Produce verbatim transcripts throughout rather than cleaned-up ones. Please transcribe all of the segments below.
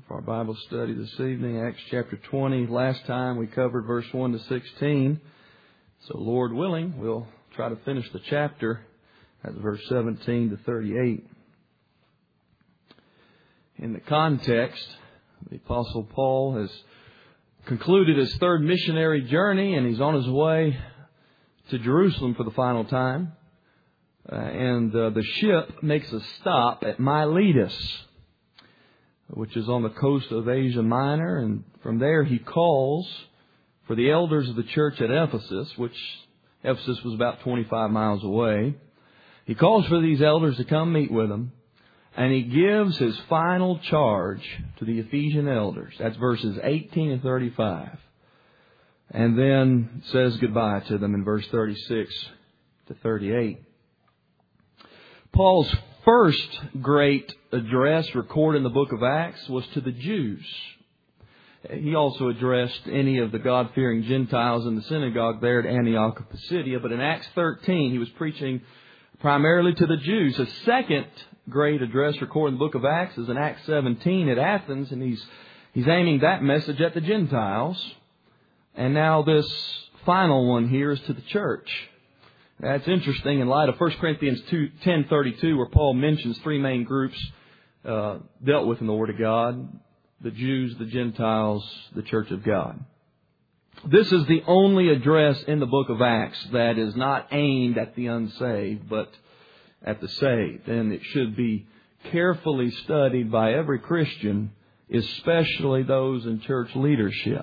for our Bible study this evening, Acts chapter twenty. Last time we covered verse one to sixteen. So Lord willing, we'll try to finish the chapter at verse seventeen to thirty-eight. In the context, the Apostle Paul has concluded his third missionary journey, and he's on his way to Jerusalem for the final time. Uh, and uh, the ship makes a stop at Miletus, which is on the coast of Asia Minor. And from there he calls for the elders of the church at Ephesus, which Ephesus was about twenty-five miles away. He calls for these elders to come meet with him. And he gives his final charge to the Ephesian elders. That's verses eighteen and thirty-five. And then says goodbye to them in verse thirty-six to thirty-eight. Paul's first great address recorded in the book of Acts was to the Jews. He also addressed any of the God-fearing Gentiles in the synagogue there at Antioch of Pisidia. But in Acts thirteen, he was preaching primarily to the Jews. His second great address recorded in the book of Acts is in Acts seventeen at Athens, and he's he's aiming that message at the Gentiles. And now this final one here is to the church. That's interesting in light of First Corinthians ten thirty-two, where Paul mentions three main groups uh, dealt with in the Word of God: the Jews, the Gentiles, the Church of God. This is the only address in the book of Acts that is not aimed at the unsaved, but at the saved. And it should be carefully studied by every Christian, especially those in church leadership.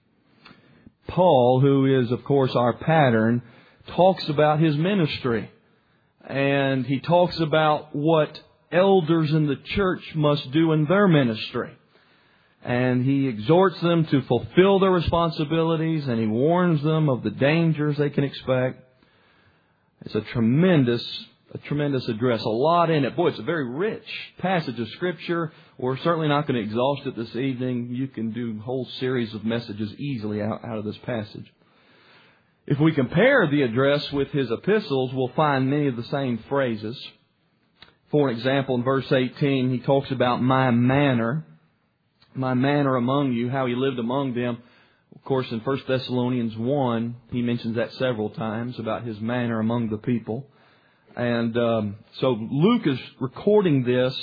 Paul, who is, of course, our pattern, talks about his ministry. And he talks about what elders in the church must do in their ministry. And he exhorts them to fulfill their responsibilities, and he warns them of the dangers they can expect. It's a tremendous, a tremendous address. A lot in it. Boy, it's a very rich passage of Scripture. We're certainly not going to exhaust it this evening. You can do a whole series of messages easily out, out of this passage. If we compare the address with his epistles, we'll find many of the same phrases. For example, in verse eighteen, he talks about my manner. My manner among you, how he lived among them. Of course, in First Thessalonians one, he mentions that several times about his manner among the people. And um, so Luke is recording this,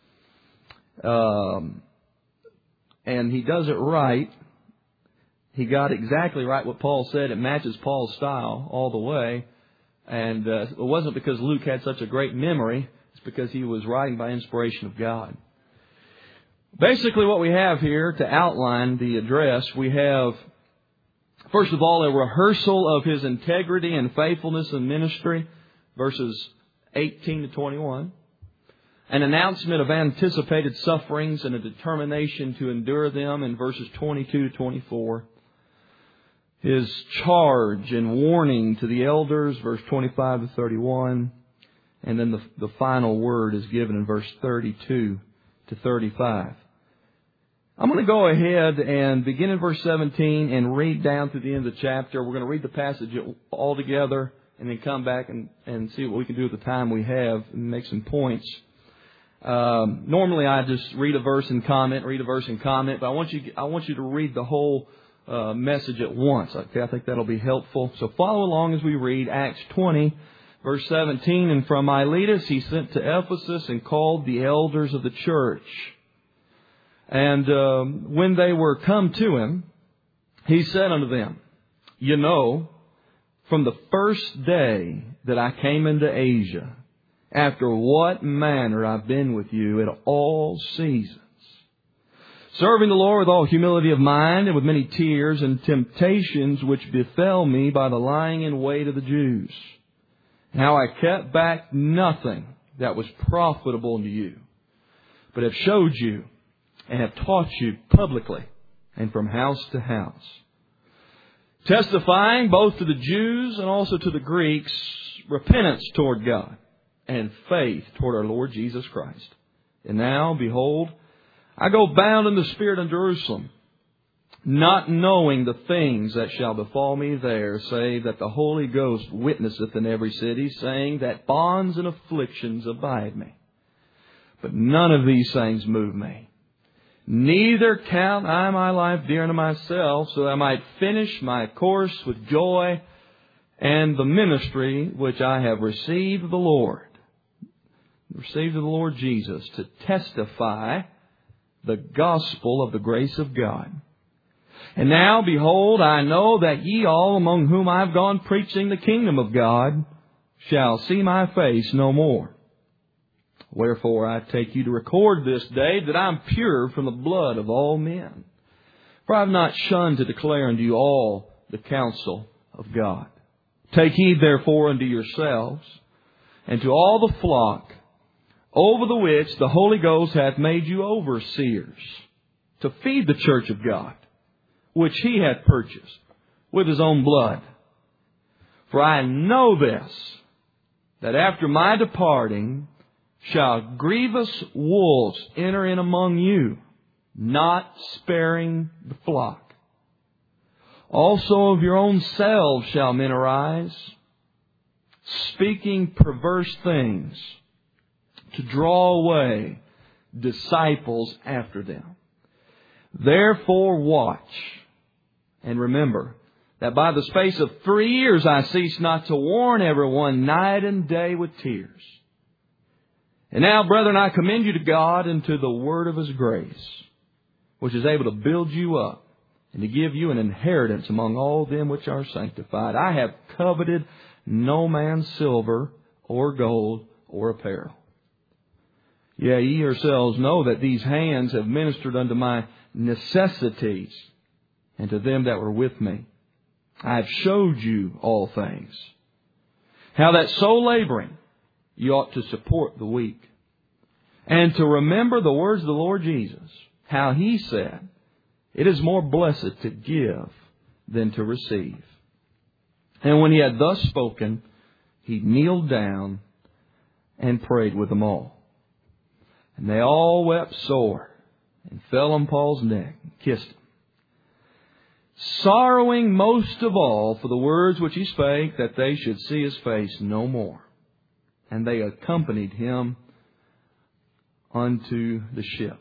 um, and he does it right. He got exactly right what Paul said. It matches Paul's style all the way. And uh, it wasn't because Luke had such a great memory. It's because he was writing by inspiration of God. Basically what we have here to outline the address, we have, first of all, a rehearsal of his integrity and faithfulness in ministry, verses eighteen to twenty-one. An announcement of anticipated sufferings and a determination to endure them in verses twenty-two to twenty-four. His charge and warning to the elders, verse twenty-five to thirty-one. And then the, the final word is given in verse thirty-two to thirty-five. I'm going to go ahead and begin in verse seventeen and read down to the end of the chapter. We're going to read the passage all together and then come back and, and see what we can do with the time we have and make some points. Um, normally I just read a verse and comment, read a verse and comment, but I want you I want you to read the whole uh, message at once. Okay, I think that'll be helpful. So follow along as we read Acts twenty, verse seventeen. And from Miletus he sent to Ephesus and called the elders of the church. And um, when they were come to him, he said unto them, You know, from the first day that I came into Asia, after what manner I've been with you at all seasons, serving the Lord with all humility of mind and with many tears and temptations which befell me by the lying in wait of the Jews. How I kept back nothing that was profitable unto you, but have showed you and have taught you publicly and from house to house, testifying both to the Jews and also to the Greeks repentance toward God and faith toward our Lord Jesus Christ. And now, behold, I go bound in the Spirit in Jerusalem, not knowing the things that shall befall me there, save that the Holy Ghost witnesseth in every city, saying that bonds and afflictions abide me. But none of these things move me, Neither count I my life dear unto myself, so that I might finish my course with joy and the ministry which I have received of the Lord, received of the Lord Jesus, to testify the gospel of the grace of God. And now, behold, I know that ye all among whom I have gone preaching the kingdom of God shall see my face no more. Wherefore I take you to record this day that I am pure from the blood of all men. For I have not shunned to declare unto you all the counsel of God. Take heed therefore unto yourselves and to all the flock over the which the Holy Ghost hath made you overseers, to feed the church of God, which He hath purchased with His own blood. For I know this, that after my departing shall grievous wolves enter in among you, not sparing the flock. Also of your own selves shall men arise, speaking perverse things, to draw away disciples after them. Therefore watch, and remember that by the space of three years I cease not to warn everyone night and day with tears. And now, brethren, I commend you to God and to the word of His grace, which is able to build you up and to give you an inheritance among all them which are sanctified. I have coveted no man's silver or gold or apparel. Yea, ye yourselves know that these hands have ministered unto my necessities and to them that were with me. I have showed you all things. How that so laboring, you ought to support the weak. And to remember the words of the Lord Jesus, how He said, it is more blessed to give than to receive. And when He had thus spoken, He kneeled down and prayed with them all. And they all wept sore and fell on Paul's neck and kissed him, sorrowing most of all for the words which he spake, that they should see his face no more. And they accompanied him unto the ship.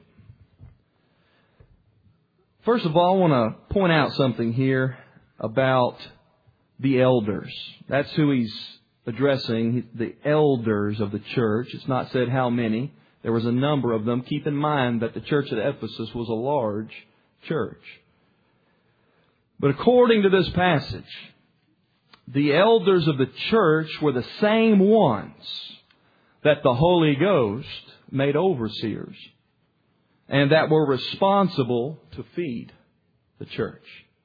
First of all, I want to point out something here about the elders. That's who he's addressing, the elders of the church. It's not said how many. There was a number of them. Keep in mind that the church at Ephesus was a large church. But according to this passage, the elders of the church were the same ones that the Holy Ghost made overseers and that were responsible to feed the church.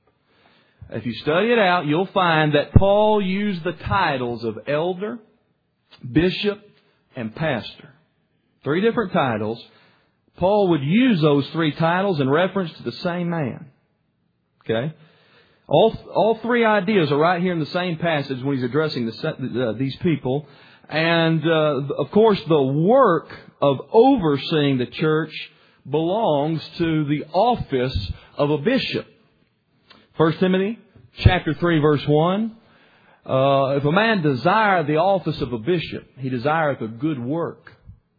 If you study it out, you'll find that Paul used the titles of elder, bishop, and pastor. Three different titles. Paul would use those three titles in reference to the same man. Okay? All, all three ideas are right here in the same passage when he's addressing the, uh, these people. And, uh, of course, the work of overseeing the church belongs to the office of a bishop. First Timothy chapter three, verse one. Uh, if a man desire the office of a bishop, he desireth a good work.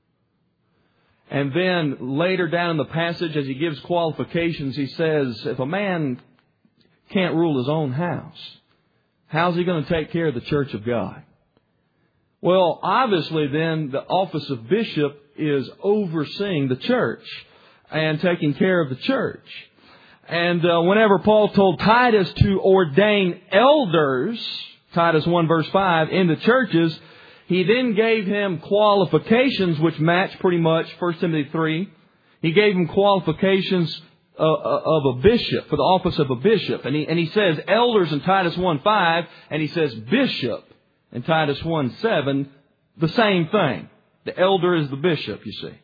And then later down in the passage, as he gives qualifications, he says, if a man can't rule his own house, how's he going to take care of the church of God? Well, obviously then the office of bishop is overseeing the church and taking care of the church. And uh, whenever Paul told Titus to ordain elders, Titus one verse five, in the churches, he then gave him qualifications which match pretty much First Timothy three. He gave him qualifications uh, of a bishop, for the office of a bishop. And he, and he says elders in Titus one five, and he says bishop in Titus one seven, the same thing. The elder is the bishop, you see.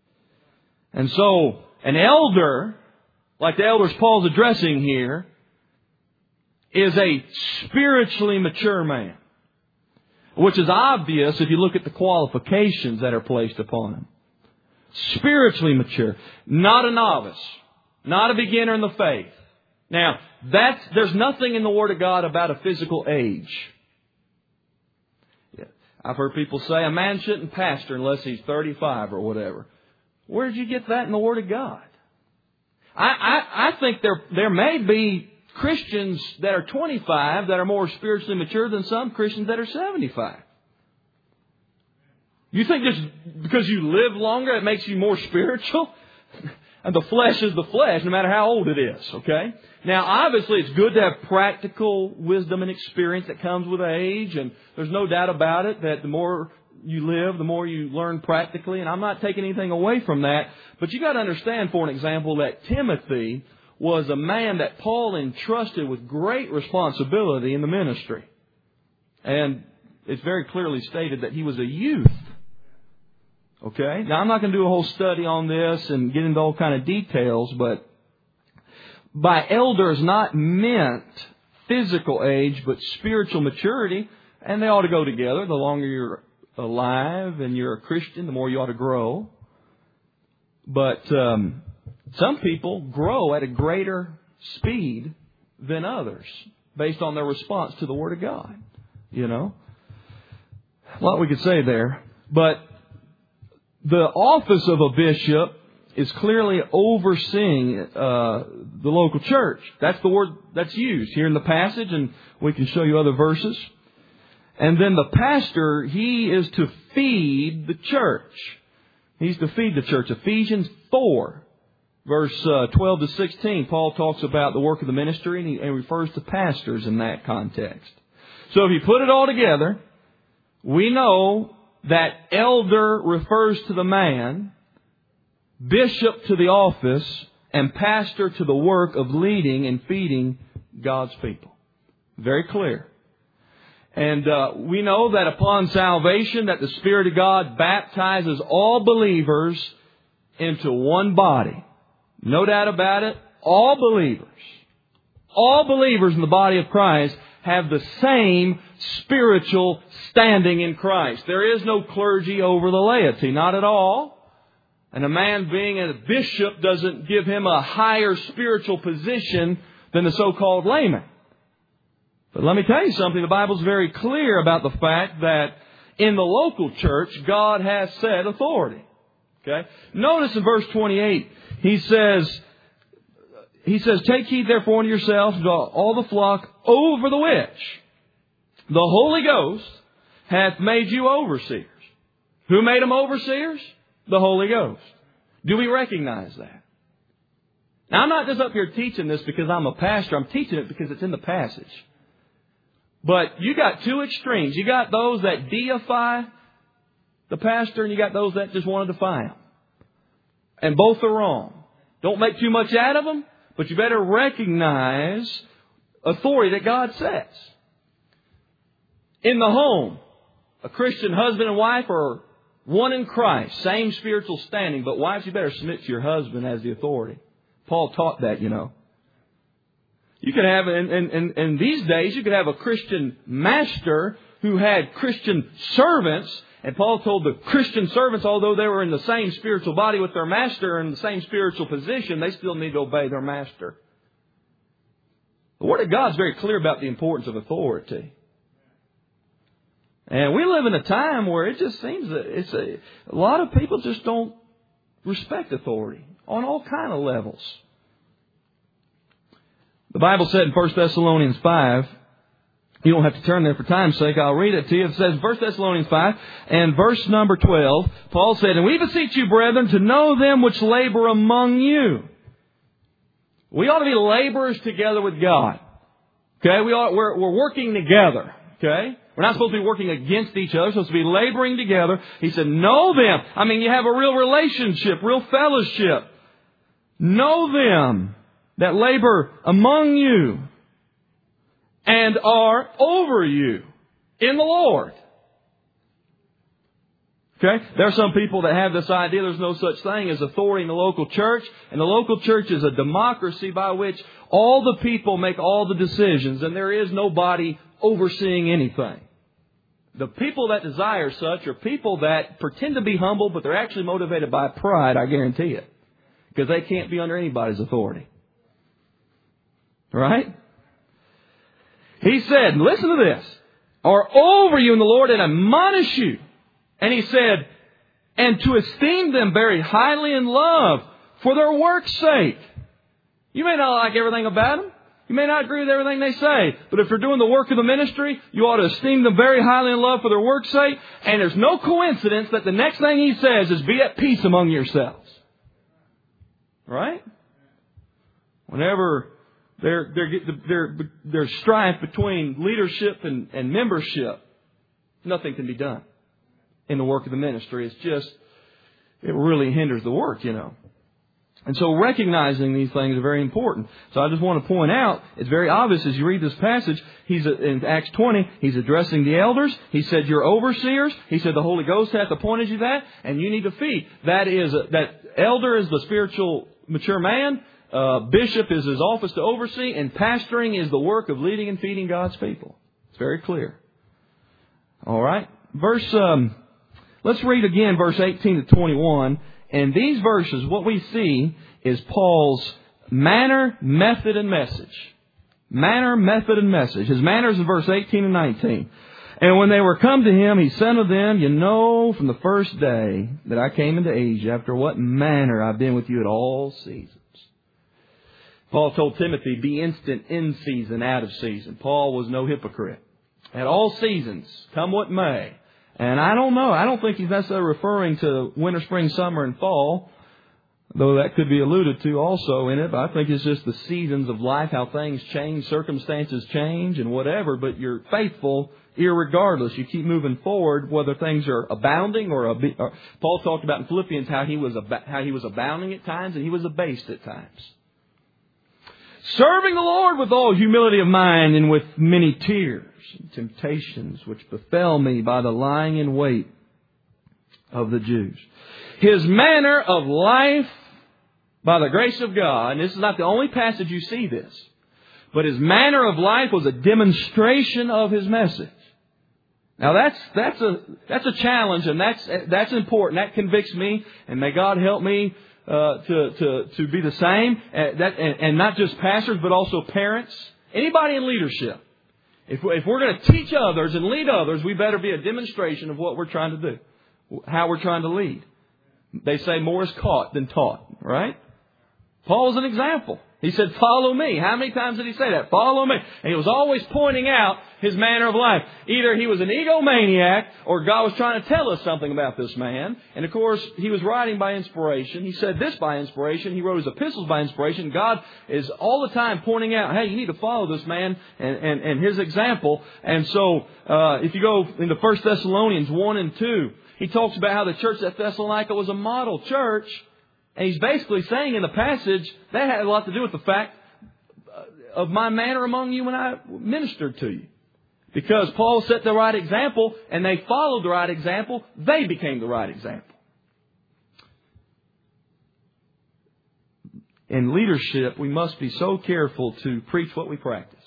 And so, an elder, like the elders Paul's addressing here, is a spiritually mature man. Which is obvious if you look at the qualifications that are placed upon him. Spiritually mature. Not a novice. Not a beginner in the faith. Now, that's, there's nothing in the Word of God about a physical age. I've heard people say a man shouldn't pastor unless he's thirty-five or whatever. Where did you get that in the Word of God? I, I, I think there there may be Christians that are twenty-five that are more spiritually mature than some Christians that are seventy-five. You think just because you live longer it makes you more spiritual? And the flesh is the flesh, no matter how old it is, okay? Now, obviously, it's good to have practical wisdom and experience that comes with age, and there's no doubt about it that the more you live, the more you learn practically, and I'm not taking anything away from that. But you got to understand, for an example, that Timothy was a man that Paul entrusted with great responsibility in the ministry. And it's very clearly stated that he was a youth. Okay? Now, I'm not going to do a whole study on this and get into all kind of details, but by elder is not meant physical age, but spiritual maturity, and they ought to go together. The longer you're alive and you're a Christian, the more you ought to grow. But um, some people grow at a greater speed than others based on their response to the Word of God. You know? A lot we could say there. But the office of a bishop is clearly overseeing uh, the local church. That's the word that's used here in the passage, and we can show you other verses. And then the pastor, he is to feed the church. He's to feed the church. Ephesians four, verse uh, twelve to sixteen, Paul talks about the work of the ministry, and he and refers to pastors in that context. So if you put it all together, we know that elder refers to the man, bishop to the office, and pastor to the work of leading and feeding God's people. Very clear. And uh, we know that upon salvation that the Spirit of God baptizes all believers into one body. No doubt about it. All believers. All believers in the body of Christ have the same spiritual standing in Christ. There is no clergy over the laity. Not at all. And a man being a bishop doesn't give him a higher spiritual position than the so-called layman. But let me tell you something. The Bible's very clear about the fact that in the local church, God has set authority. Okay? Notice in verse twenty-eight, he says, He says, take heed therefore unto yourselves and to all the flock over the which the Holy Ghost hath made you overseers. Who made them overseers? The Holy Ghost. Do we recognize that? Now, I'm not just up here teaching this because I'm a pastor. I'm teaching it because it's in the passage. But you got two extremes. You got those that deify the pastor, and you got those that just want to defy him. And both are wrong. Don't make too much out of them, but you better recognize authority that God sets. In the home, a Christian husband and wife are one in Christ, same spiritual standing, but wives, you better submit to your husband as the authority. Paul taught that, you know. You could have, in, in, in these days, you could have a Christian master who had Christian servants. And Paul told the Christian servants, although they were in the same spiritual body with their master in the same spiritual position, they still need to obey their master. The Word of God is very clear about the importance of authority. And we live in a time where it just seems that it's a, a lot of people just don't respect authority on all kind of levels. The Bible said in First Thessalonians five, you don't have to turn there for time's sake. I'll read it to you. It says in First Thessalonians five and verse number twelve, Paul said, and we beseech you, brethren, to know them which labor among you. We ought to be laborers together with God. Okay? We ought, we're, we're working together. Okay? We're not supposed to be working against each other. We're supposed to be laboring together. He said, know them. I mean, you have a real relationship, real fellowship. Know them that labor among you and are over you in the Lord. Okay? There are some people that have this idea there's no such thing as authority in the local church. And the local church is a democracy by which all the people make all the decisions and there is nobody overseeing anything. The people that desire such are people that pretend to be humble, but they're actually motivated by pride, I guarantee it. Because they can't be under anybody's authority. Right? He said, listen to this, are over you in the Lord and admonish you. And he said, and to esteem them very highly in love for their work's sake. You may not like everything about them. You may not agree with everything they say. But if they're doing the work of the ministry, you ought to esteem them very highly in love for their work's sake. And there's no coincidence that the next thing he says is be at peace among yourselves. Right? Whenever there, there, there, there's strife between leadership and, and membership, nothing can be done in the work of the ministry. It's just, it really hinders the work, you know. And so recognizing these things are very important. So I just want to point out, it's very obvious as you read this passage, he's in Acts twenty, he's addressing the elders. He said, you're overseers. He said, the Holy Ghost hath appointed you that, and you need to feed. That is, a, that elder is the spiritual mature man. Uh, bishop is his office to oversee, and pastoring is the work of leading and feeding God's people. It's very clear. All right. Verse, um, let's read again verse eighteen to twenty-one. And these verses, what we see is Paul's manner, method, and message. Manner, method, and message. His manner is in verse eighteen and nineteen. And when they were come to him, he said unto them, you know from the first day that I came into Asia, after what manner I've been with you at all seasons. Paul told Timothy, be instant in season, out of season. Paul was no hypocrite. At all seasons, come what may. And I don't know. I don't think he's necessarily referring to winter, spring, summer, and fall, though that could be alluded to also in it. But I think it's just the seasons of life, how things change, circumstances change, and whatever. But you're faithful irregardless. You keep moving forward, whether things are abounding or, ab- or Paul talked about in Philippians how he was ab- how he was abounding at times and he was abased at times. Serving the Lord with all humility of mind and with many tears and temptations which befell me by the lying in wait of the Jews. His manner of life by the grace of God, and this is not the only passage you see this, but his manner of life was a demonstration of his message. Now that's that's a that's a challenge, and that's that's important. That convicts me, and may God help me Uh, to, to, to be the same, uh, that, and, and not just pastors, but also parents, anybody in leadership. If, if we're going to teach others and lead others, we better be a demonstration of what we're trying to do, how we're trying to lead. They say more is caught than taught, right? Paul is an example. He said, follow me. How many times did he say that? Follow me. And he was always pointing out his manner of life. Either he was an egomaniac or God was trying to tell us something about this man. And of course, he was writing by inspiration. He said this by inspiration. He wrote his epistles by inspiration. God is all the time pointing out, hey, you need to follow this man and, and, and his example. And so uh, if you go into First Thessalonians one and two, he talks about how the church at Thessalonica was a model church. And he's basically saying in the passage, that had a lot to do with the fact of my manner among you when I ministered to you. Because Paul set the right example and they followed the right example, they became the right example. In leadership, we must be so careful to preach what we practice.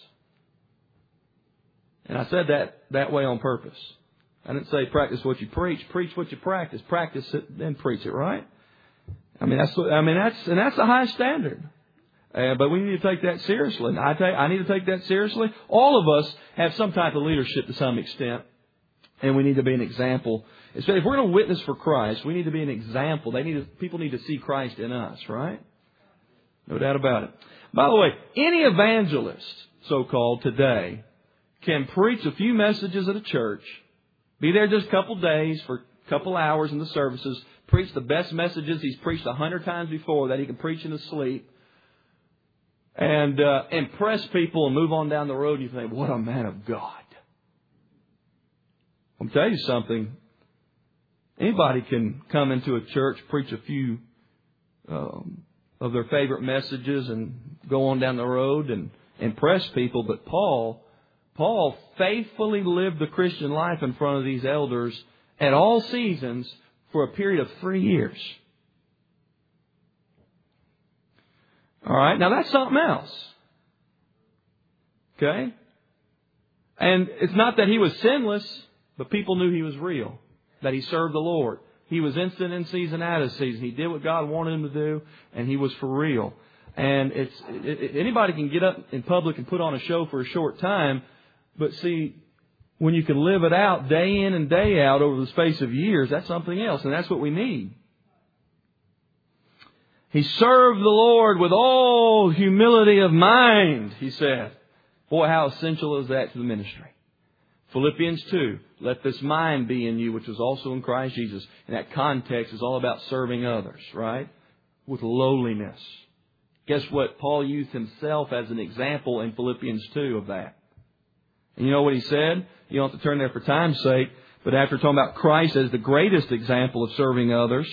And I said that that way on purpose. I didn't say practice what you preach, preach what you practice. Practice it, then preach it, right? I mean, that's, I mean, that's, and that's a high standard. Uh, but we need to take that seriously. I take, I need to take that seriously. All of us have some type of leadership to some extent. And we need to be an example. If we're going to witness for Christ, we need to be an example. They need to, people need to see Christ in us, right? No doubt about it. By the way, any evangelist, so-called, today, can preach a few messages at a church, be there just a couple days for a couple hours in the services, preach the best messages he's preached a hundred times before that he can preach in his sleep, and uh, impress people and move on down the road. And you think, what a man of God. I'll tell you something. Anybody can come into a church, preach a few um, of their favorite messages and go on down the road and impress people. But Paul, Paul faithfully lived the Christian life in front of these elders at all seasons for a period of three years. All right. Now that's something else. Okay. And it's not that he was sinless, but people knew he was real, that he served the Lord. He was instant in season, out of season. He did what God wanted him to do, and he was for real. And it's it, it, anybody can get up in public and put on a show for a short time, but see, when you can live it out day in and day out over the space of years, that's something else. And that's what we need. He served the Lord with all humility of mind, he said. Boy, how essential is that to the ministry. Philippians two, let this mind be in you, which was also in Christ Jesus. In that context, is all about serving others, right? With lowliness. Guess what? Paul used himself as an example in Philippians two of that. And you know what he said? You don't have to turn there for time's sake. But after talking about Christ as the greatest example of serving others,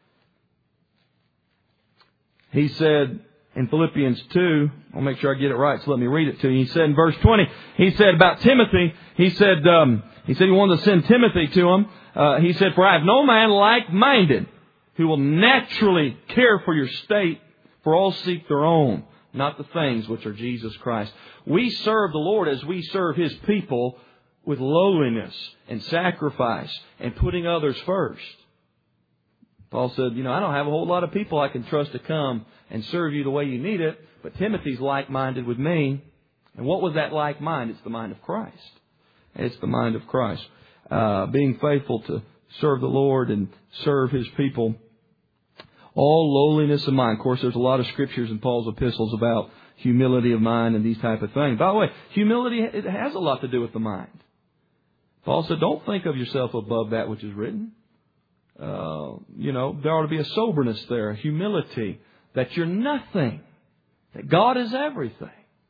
he said in Philippians two, I'll make sure I get it right, so let me read it to you. He said in verse twenty, he said about Timothy, he said, um, he said he wanted to send Timothy to him. Uh, he said, for I have no man like-minded who will naturally care for your state, for all seek their own, not the things which are Jesus Christ. We serve the Lord as we serve His people with lowliness and sacrifice and putting others first. Paul said, you know, I don't have a whole lot of people I can trust to come and serve you the way you need it, but Timothy's like-minded with me. And what was that like mind? It's the mind of Christ. It's the mind of Christ. Uh, being faithful to serve the Lord and serve His people. All lowliness of mind. Of course, there's a lot of scriptures in Paul's epistles about humility of mind and these type of things. By the way, humility, it has a lot to do with the mind. Paul said, don't think of yourself above that which is written. Uh, you know, there ought to be a soberness there, a humility, that you're nothing, that God is everything.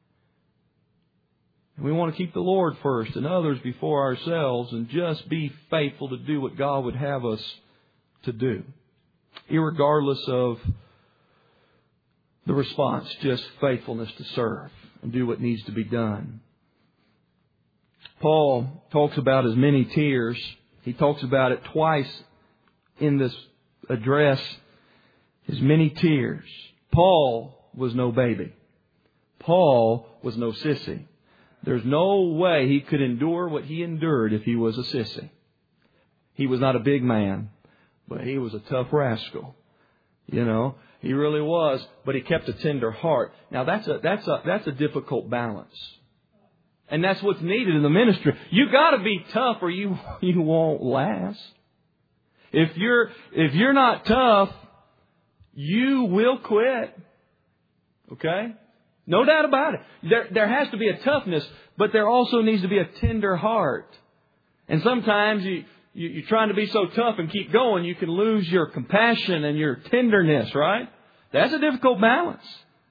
And we want to keep the Lord first and others before ourselves and just be faithful to do what God would have us to do. Irregardless of the response, just faithfulness to serve and do what needs to be done. Paul talks about his many tears. He talks about it twice in this address, his many tears. Paul was no baby. Paul was no sissy. There's no way he could endure what he endured if he was a sissy. He was not a big man, but he was a tough rascal. You know, he really was, but he kept a tender heart. Now that's a that's a that's a difficult balance. And that's what's needed in the ministry. You got to be tough or you you won't last. If you're if you're not tough, you will quit. Okay? No doubt about it. There there has to be a toughness, but there also needs to be a tender heart. And sometimes you, you you're trying to be so tough and keep going, you can lose your compassion and your tenderness, right? That's a difficult balance.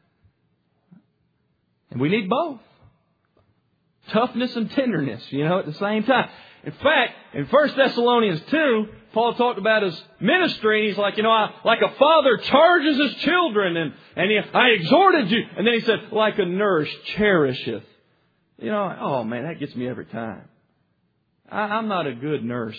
And we need both. Toughness and tenderness, you know, at the same time. In fact, in First Thessalonians two, Paul talked about his ministry. He's like, you know, I, like a father charges his children, and, and he, I exhorted you. And then he said, like a nurse cherisheth. You know, oh man, that gets me every time. I, I'm not a good nurse.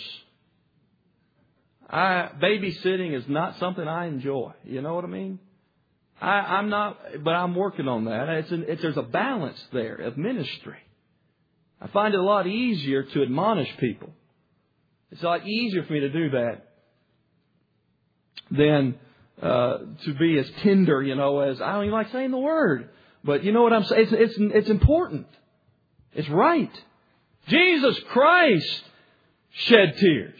I, babysitting is not something I enjoy. You know what I mean? I, I'm not, but I'm working on that. It's an, it's, there's a balance there of ministry. I find it a lot easier to admonish people. It's a lot easier for me to do that than uh, to be as tender, you know, as I don't even like saying the word. But you know what I'm saying? It's, it's, it's important. It's right. Jesus Christ shed tears.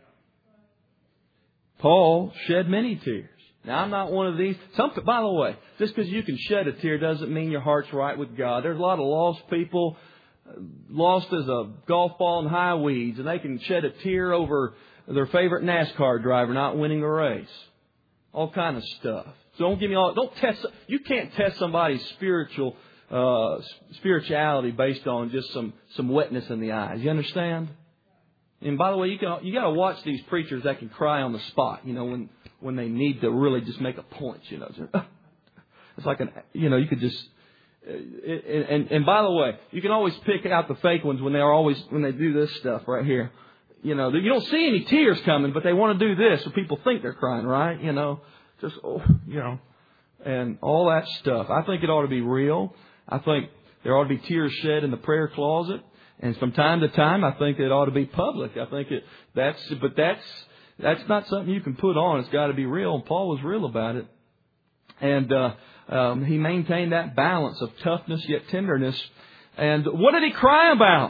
Paul shed many tears. Now, I'm not one of these. Some, by the way, just because you can shed a tear doesn't mean your heart's right with God. There's a lot of lost people, lost as a golf ball in high weeds, and they can shed a tear over their favorite NASCAR driver not winning a race. All kind of stuff. So don't give me all. Don't test. You can't test somebody's spiritual uh, spirituality based on just some some wetness in the eyes. You understand? And by the way, you can you got to watch these preachers that can cry on the spot. You know, when when they need to really just make a point. You know, it's like an you know you could just. And, and and by the way, you can always pick out the fake ones when they're always when they do this stuff right here. You know, you don't see any tears coming, but they want to do this, so people think they're crying, right? You know, just oh, you know, and all that stuff. I think it ought to be real. I think there ought to be tears shed in the prayer closet, and from time to time, I think it ought to be public. I think it that's, but that's that's not something you can put on. It's got to be real. And Paul was real about it, and. uh Um, he maintained that balance of toughness yet tenderness. And what did he cry about?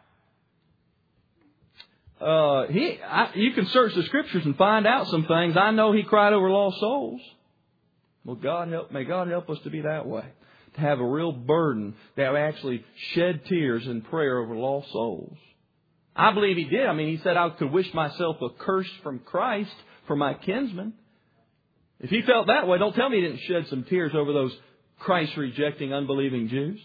Uh, he, I, you can search the Scriptures and find out some things. I know he cried over lost souls. Well, God help, may God help us to be that way. To have a real burden, to have actually shed tears in prayer over lost souls. I believe He did. I mean, He said, I could wish myself accursed from Christ for my kinsmen. If He felt that way, don't tell me He didn't shed some tears over those Christ-rejecting, unbelieving Jews.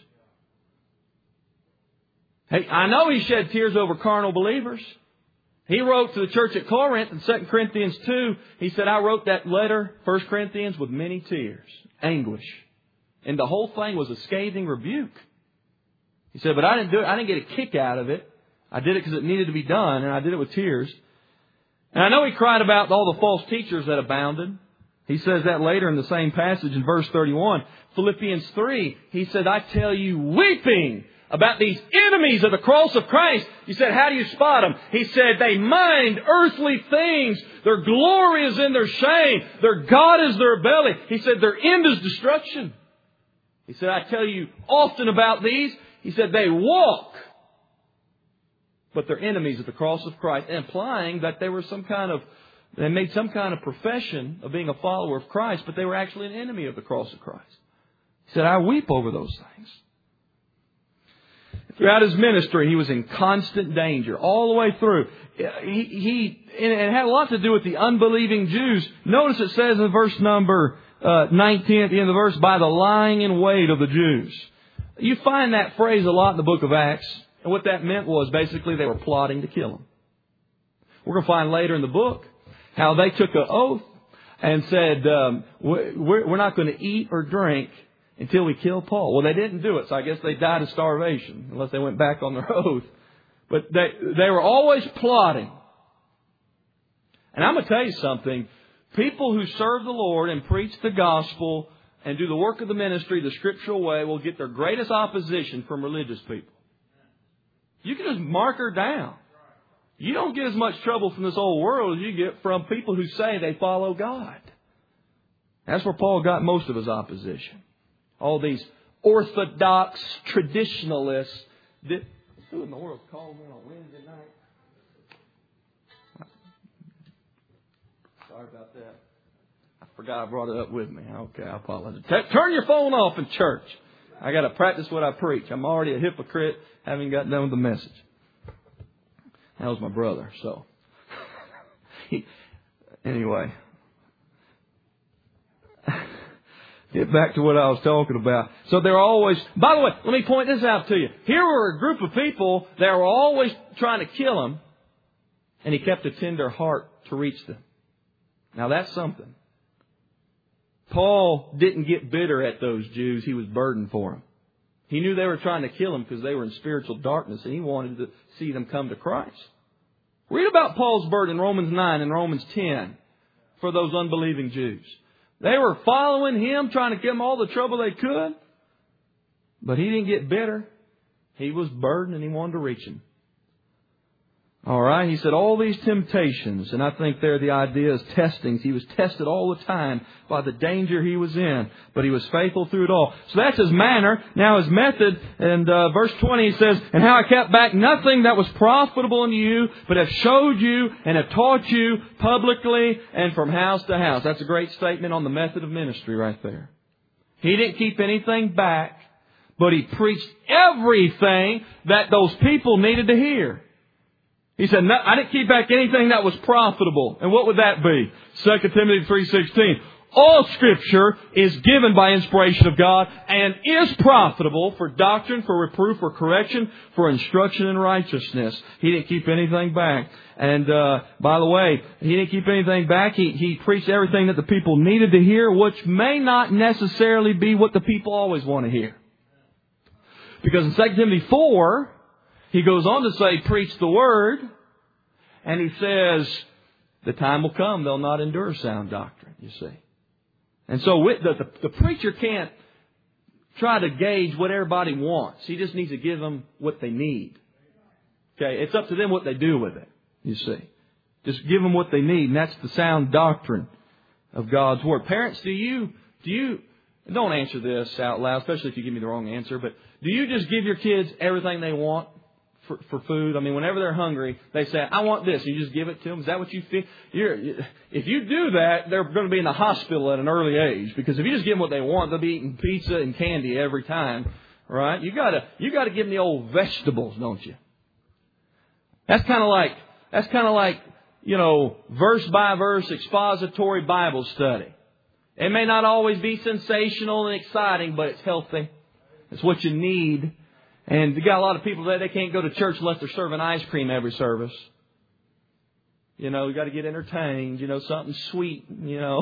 Hey, I know He shed tears over carnal believers. He wrote to the church at Corinth in Second Corinthians two, he said, I wrote that letter, First Corinthians, with many tears, anguish. And the whole thing was a scathing rebuke. He said, but I didn't do it. I didn't get a kick out of it. I did it because it needed to be done, and I did it with tears. And I know he cried about all the false teachers that abounded. He says that later in the same passage in verse thirty-one. Philippians three, he said, I tell you, weeping about these enemies of the cross of Christ. He said, how do you spot them? He said, they mind earthly things. Their glory is in their shame. Their God is their belly. He said, their end is destruction. He said, I tell you often about these. He said, they walk, but they're enemies of the cross of Christ, implying that they were some kind of, they made some kind of profession of being a follower of Christ, but they were actually an enemy of the cross of Christ. He said, I weep over those things. Throughout his ministry, he was in constant danger all the way through. He, he and it had a lot to do with the unbelieving Jews. Notice it says in verse number uh, nineteen at the end of the verse, by the lying in wait of the Jews. You find that phrase a lot in the book of Acts. And what that meant was basically they were plotting to kill him. We're going to find later in the book how they took an oath and said, um, we're, we're not going to eat or drink until we kill Paul. Well, they didn't do it, so I guess they died of starvation, unless they went back on their oath. But they, they were always plotting. And I'm going to tell you something. People who serve the Lord and preach the gospel and do the work of the ministry the scriptural way will get their greatest opposition from religious people. You can just mark her down. You don't get as much trouble from this old world as you get from people who say they follow God. That's where Paul got most of his opposition. All these orthodox traditionalists. Did, who in the world called me on Wednesday night? Sorry about that. I forgot I brought it up with me. Okay, I apologize. Turn your phone off in church. I got to practice what I preach. I'm already a hypocrite, having got done with the message. That was my brother, so. he, anyway. Get back to what I was talking about. So they're always, by the way, let me point this out to you. Here were a group of people that were always trying to kill him, and he kept a tender heart to reach them. Now that's something. Paul didn't get bitter at those Jews. He was burdened for them. He knew they were trying to kill him because they were in spiritual darkness, and he wanted to see them come to Christ. Read about Paul's burden in Romans nine and Romans ten for those unbelieving Jews. They were following him, trying to give him all the trouble they could. But he didn't get bitter. He was burdened and he wanted to reach him. All right. He said all these temptations, and I think there the idea is testings. He was tested all the time by the danger he was in, but he was faithful through it all. So that's his manner. Now his method, and uh, verse twenty, he says, and how I kept back nothing that was profitable unto you, but have showed you and have taught you publicly and from house to house. That's a great statement on the method of ministry right there. He didn't keep anything back, but he preached everything that those people needed to hear. He said, no, I didn't keep back anything that was profitable. And what would that be? Second Timothy three sixteen. All Scripture is given by inspiration of God and is profitable for doctrine, for reproof, for correction, for instruction in righteousness. He didn't keep anything back. And uh by the way, he didn't keep anything back. He, he preached everything that the people needed to hear, which may not necessarily be what the people always want to hear. Because in Second Timothy four... he goes on to say, preach the word. And he says, the time will come, they'll not endure sound doctrine, you see. And so with the, the, the preacher can't try to gauge what everybody wants. He just needs to give them what they need. Okay, it's up to them what they do with it, you see. Just give them what they need, and that's the sound doctrine of God's word. Parents, do you, do you, don't answer this out loud, especially if you give me the wrong answer, but do you just give your kids everything they want for, for food. I mean, whenever they're hungry, they say, I want this. You just give it to them. Is that what you feel? You're, if you do that, they're going to be in the hospital at an early age. Because if you just give them what they want, they'll be eating pizza and candy every time. Right? You gotta, you gotta give them the old vegetables, don't you? That's kind of like, that's kind of like, you know, verse by verse expository Bible study. It may not always be sensational and exciting, but it's healthy. It's what you need. And you got a lot of people that they can't go to church unless they're serving ice cream every service. You know, you got to get entertained. You know, something sweet. You know,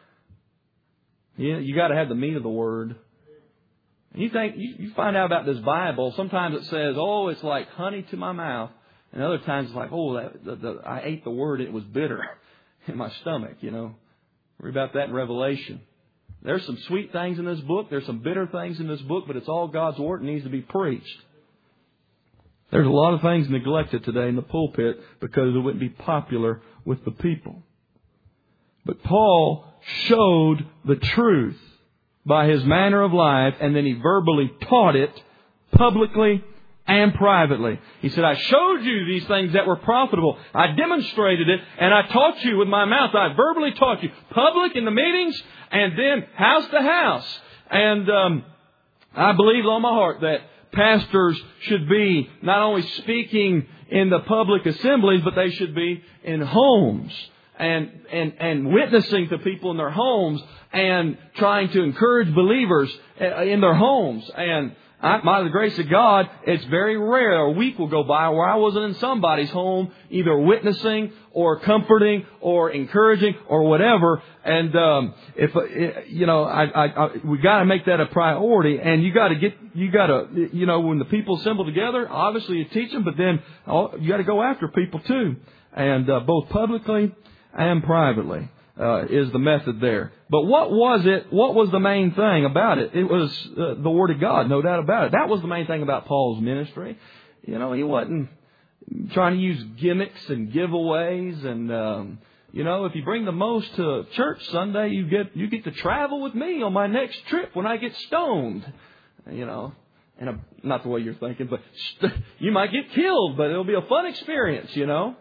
you you got to have the meat of the Word. And you think you, you find out about this Bible. Sometimes it says, "Oh, it's like honey to my mouth," and other times it's like, "Oh, that, the, the, I ate the Word; it was bitter in my stomach." You know, read about that in Revelation. There's some sweet things in this book. There's some bitter things in this book, but it's all God's Word and needs to be preached. There's a lot of things neglected today in the pulpit because it wouldn't be popular with the people. But Paul showed the truth by his manner of life, and then he verbally taught it publicly and privately. He said, I showed you these things that were profitable. I demonstrated it, and I taught you with my mouth. I verbally taught you. Public in the meetings, and then house to house. And um, I believe on my heart that pastors should be not only speaking in the public assemblies, but they should be in homes and, and, and witnessing to people in their homes and trying to encourage believers in their homes. And I, by the grace of God, it's very rare. A week will go by where I wasn't in somebody's home, either witnessing or comforting or encouraging or whatever. And um, if you know, I, I, I we got to make that a priority. And you got to get, you got to, you know, when the people assemble together, obviously you teach them, but then you got to go after people too, and uh, both publicly and privately. Uh, is the method there. But what was it? What was the main thing about it? It was uh, the Word of God, no doubt about it. That was the main thing about Paul's ministry. You know, he wasn't trying to use gimmicks and giveaways. And, um, you know, if you bring the most to church Sunday, you get you get to travel with me on my next trip when I get stoned. You know, and a, not the way you're thinking, but st- you might get killed, but it'll be a fun experience, you know.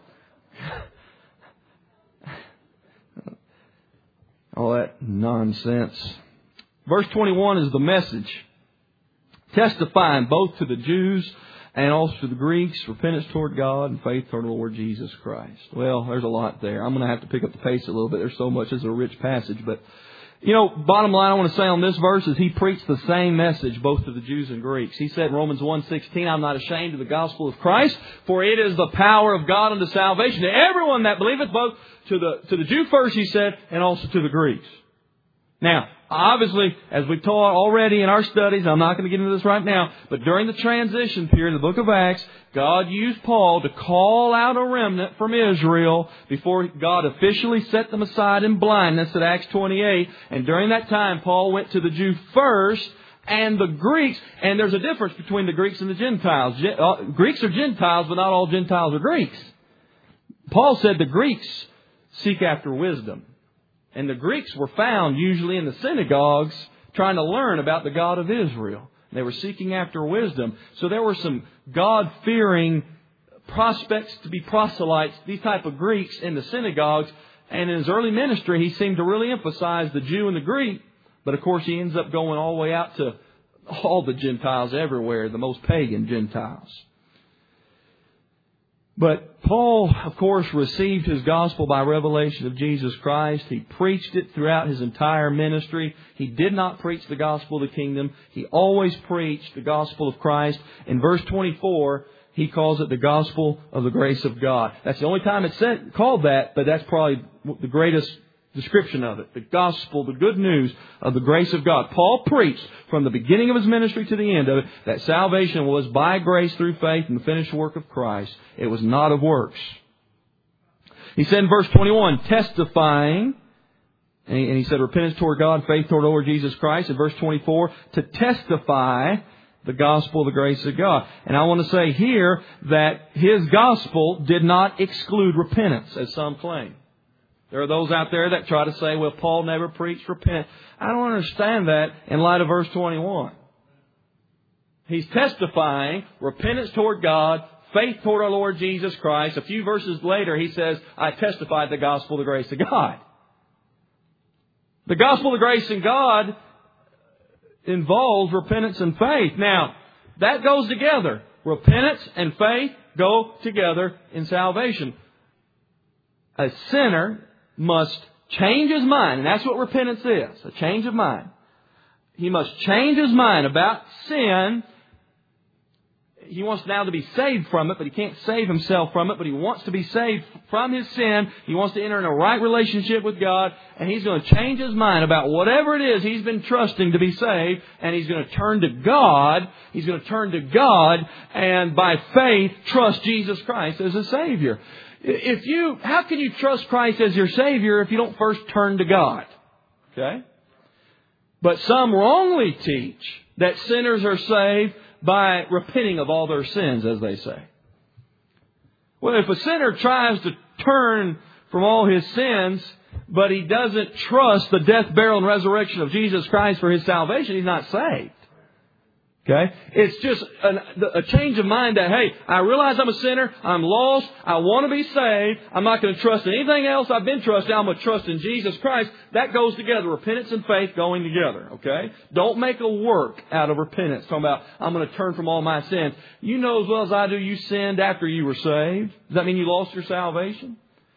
All that nonsense. Verse twenty-one is the message. Testifying both to the Jews and also to the Greeks, repentance toward God and faith toward the Lord Jesus Christ. Well, there's a lot there. I'm going to have to pick up the pace a little bit. There's so much. It's a rich passage. But, you know, bottom line I want to say on this verse is he preached the same message both to the Jews and Greeks. He said in Romans one sixteen, I'm not ashamed of the gospel of Christ, for it is the power of God unto salvation to everyone that believeth, both to the to the Jew first, he said, and also to the Greeks. Now, obviously, as we taught already in our studies, I'm not going to get into this right now, but during the transition period of the book of Acts, God used Paul to call out a remnant from Israel before God officially set them aside in blindness at Acts twenty-eight. And during that time, Paul went to the Jew first and the Greeks. And there's a difference between the Greeks and the Gentiles. Greeks are Gentiles, but not all Gentiles are Greeks. Paul said the Greeks seek after wisdom. And the Greeks were found usually in the synagogues trying to learn about the God of Israel. They were seeking after wisdom. So there were some God-fearing prospects to be proselytes, these type of Greeks in the synagogues. And in his early ministry, he seemed to really emphasize the Jew and the Greek. But of course, he ends up going all the way out to all the Gentiles everywhere, the most pagan Gentiles. But Paul, of course, received his gospel by revelation of Jesus Christ. He preached it throughout his entire ministry. He did not preach the gospel of the kingdom. He always preached the gospel of Christ. In verse twenty-four, he calls it the gospel of the grace of God. That's the only time it's said, called that, but that's probably the greatest description of it. The gospel, the good news of the grace of God. Paul preached from the beginning of his ministry to the end of it that salvation was by grace through faith in the finished work of Christ. It was not of works. He said in verse twenty-one, testifying, and he said repentance toward God, faith toward the Lord Jesus Christ. In verse twenty-four, to testify the gospel of the grace of God. And I want to say here that his gospel did not exclude repentance, as some claim. There are those out there that try to say, well, Paul never preached repent. I don't understand that in light of verse twenty-one. He's testifying repentance toward God, faith toward our Lord Jesus Christ. A few verses later, he says, I testify the gospel of the grace of God. The gospel of the grace of God involves repentance and faith. Now, that goes together. Repentance and faith go together in salvation. A sinner must change his mind, and that's what repentance is, a change of mind. He must change his mind about sin. He wants now to be saved from it, but he can't save himself from it, but he wants to be saved from his sin. He wants to enter in a right relationship with God, and he's going to change his mind about whatever it is he's been trusting to be saved, and he's going to turn to God. He's going to turn to God and by faith trust Jesus Christ as a Savior. If you, how can you trust Christ as your Savior if you don't first turn to God? Okay? But some wrongly teach that sinners are saved by repenting of all their sins, as they say. Well, if a sinner tries to turn from all his sins, but he doesn't trust the death, burial, and resurrection of Jesus Christ for his salvation, he's not saved. Okay? It's just an, a change of mind that, hey, I realize I'm a sinner, I'm lost, I want to be saved, I'm not going to trust in anything else I've been trusting, I'm going to trust in Jesus Christ. That goes together, repentance and faith going together, okay? Don't make a work out of repentance, talking about, I'm going to turn from all my sins. You know as well as I do, you sinned after you were saved. Does that mean you lost your salvation?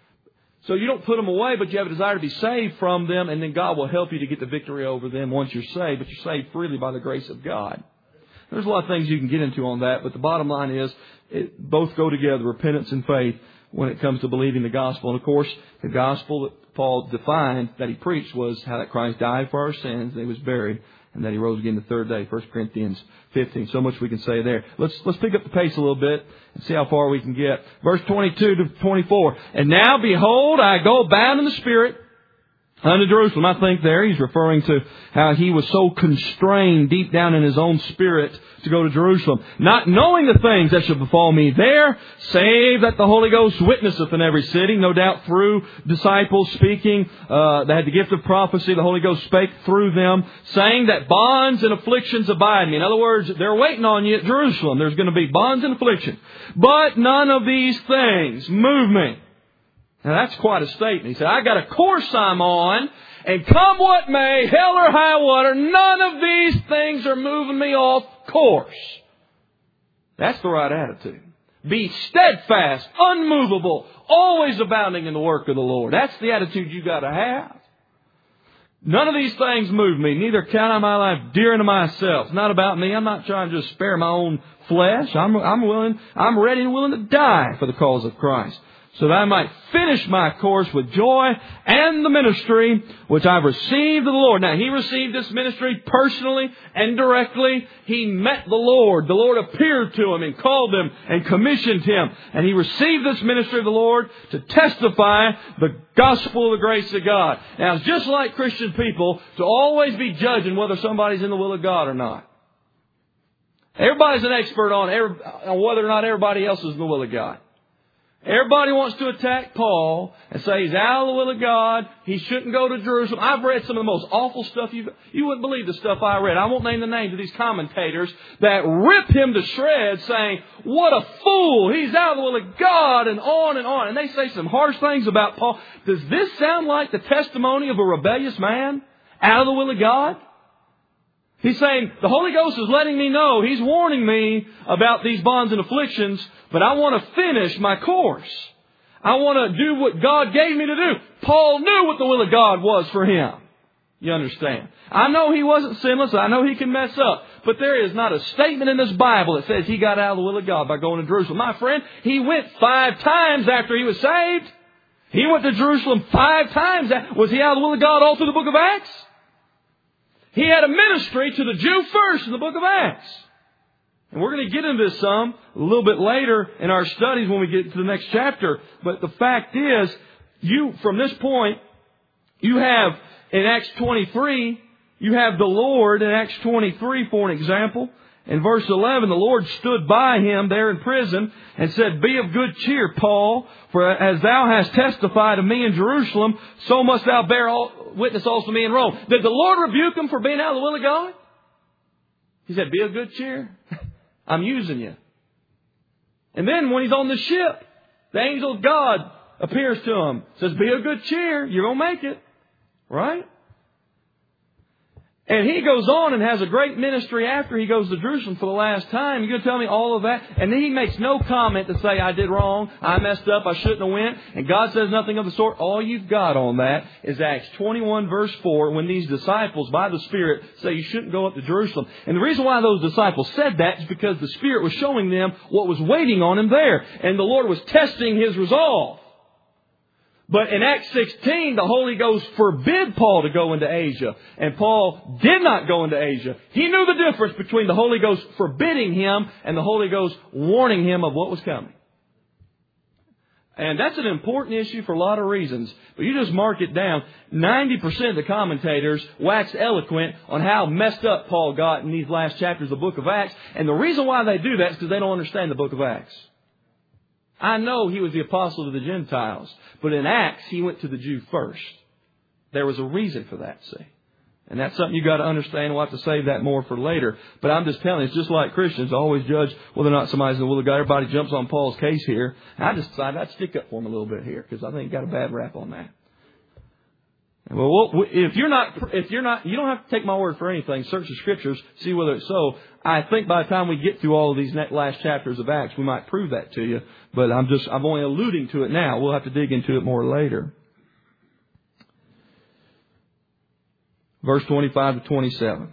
So you don't put them away, but you have a desire to be saved from them, and then God will help you to get the victory over them once you're saved, but you're saved freely by the grace of God. There's a lot of things you can get into on that, but the bottom line is it both go together, repentance and faith, when it comes to believing the gospel. And of course, the gospel that Paul defined, that he preached, was how that Christ died for our sins, that he was buried, and that he rose again the third day. First Corinthians fifteen. So much we can say there. Let's let's pick up the pace a little bit and see how far we can get. Verse twenty-two to twenty-four. And now behold, I go bound in the Spirit unto Jerusalem. I think there he's referring to how he was so constrained deep down in his own spirit to go to Jerusalem, not knowing the things that shall befall me there, save that the Holy Ghost witnesseth in every city. No doubt through disciples speaking, uh, they had the gift of prophecy. The Holy Ghost spake through them, saying that bonds and afflictions abide me. In other words, they're waiting on you at Jerusalem. There's going to be bonds and afflictions. But none of these things move me. Now that's quite a statement. He said, I got a course I'm on, and come what may, hell or high water, none of these things are moving me off course. That's the right attitude. Be steadfast, unmovable, always abounding in the work of the Lord. That's the attitude you got to have. None of these things move me. Neither count I my life dear unto myself. It's not about me. I'm not trying to just spare my own flesh. I'm, I'm willing, I'm ready and willing to die for the cause of Christ, so that I might finish my course with joy and the ministry which I've received of the Lord. Now, he received this ministry personally and directly. He met the Lord. The Lord appeared to him and called him and commissioned him. And he received this ministry of the Lord to testify the gospel of the grace of God. Now, it's just like Christian people to always be judging whether somebody's in the will of God or not. Everybody's an expert on, every, on whether or not everybody else is in the will of God. Everybody wants to attack Paul and say he's out of the will of God. He shouldn't go to Jerusalem. I've read some of the most awful stuff. You you wouldn't believe the stuff I read. I won't name the names of these commentators that rip him to shreds saying, what a fool. He's out of the will of God, and on and on. And they say some harsh things about Paul. Does this sound like the testimony of a rebellious man out of the will of God? He's saying, the Holy Ghost is letting me know, He's warning me about these bonds and afflictions, but I want to finish my course. I want to do what God gave me to do. Paul knew what the will of God was for him. You understand? I know he wasn't sinless. I know he can mess up. But there is not a statement in this Bible that says he got out of the will of God by going to Jerusalem. My friend, he went five times after he was saved. He went to Jerusalem five times. Was he out of the will of God all through the book of Acts? He had a ministry to the Jew first in the book of Acts. And we're going to get into this some a little bit later in our studies when we get to the next chapter. But the fact is, you, from this point, you have in Acts twenty-three, you have the Lord in Acts twenty-three, for an example. In verse eleven, the Lord stood by him there in prison and said, be of good cheer, Paul, for as thou hast testified of me in Jerusalem, so must thou bear all, witness also to me in Rome. Did the Lord rebuke him for being out of the will of God? He said, be of good cheer. I'm using you. And then when he's on the ship, the angel of God appears to him. Says, be of good cheer. You're going to make it. Right? And he goes on and has a great ministry after he goes to Jerusalem for the last time. You're going to tell me all of that? And then he makes no comment to say, I did wrong, I messed up, I shouldn't have went. And God says nothing of the sort. All you've got on that is Acts twenty-one verse four, when these disciples by the Spirit say you shouldn't go up to Jerusalem. And the reason why those disciples said that is because the Spirit was showing them what was waiting on him there. And the Lord was testing his resolve. But in Acts sixteen, the Holy Ghost forbid Paul to go into Asia. And Paul did not go into Asia. He knew the difference between the Holy Ghost forbidding him and the Holy Ghost warning him of what was coming. And that's an important issue for a lot of reasons. But you just mark it down. ninety percent of the commentators wax eloquent on how messed up Paul got in these last chapters of the book of Acts. And the reason why they do that is because they don't understand the book of Acts. I know he was the apostle to the Gentiles, but in Acts, he went to the Jew first. There was a reason for that, see. And that's something you've got to understand. We'll have to save that more for later. But I'm just telling you, it's just like Christians always judge whether or not somebody's in the will of God. Everybody jumps on Paul's case here. And I just decided I'd stick up for him a little bit here, because I think he got a bad rap on that. Well, if you're not, if you're not, you don't have to take my word for anything. Search the Scriptures, see whether it's so. I think by the time we get through all of these last chapters of Acts, we might prove that to you. But I'm just, I'm only alluding to it now. We'll have to dig into it more later. Verse twenty-five to twenty-seven.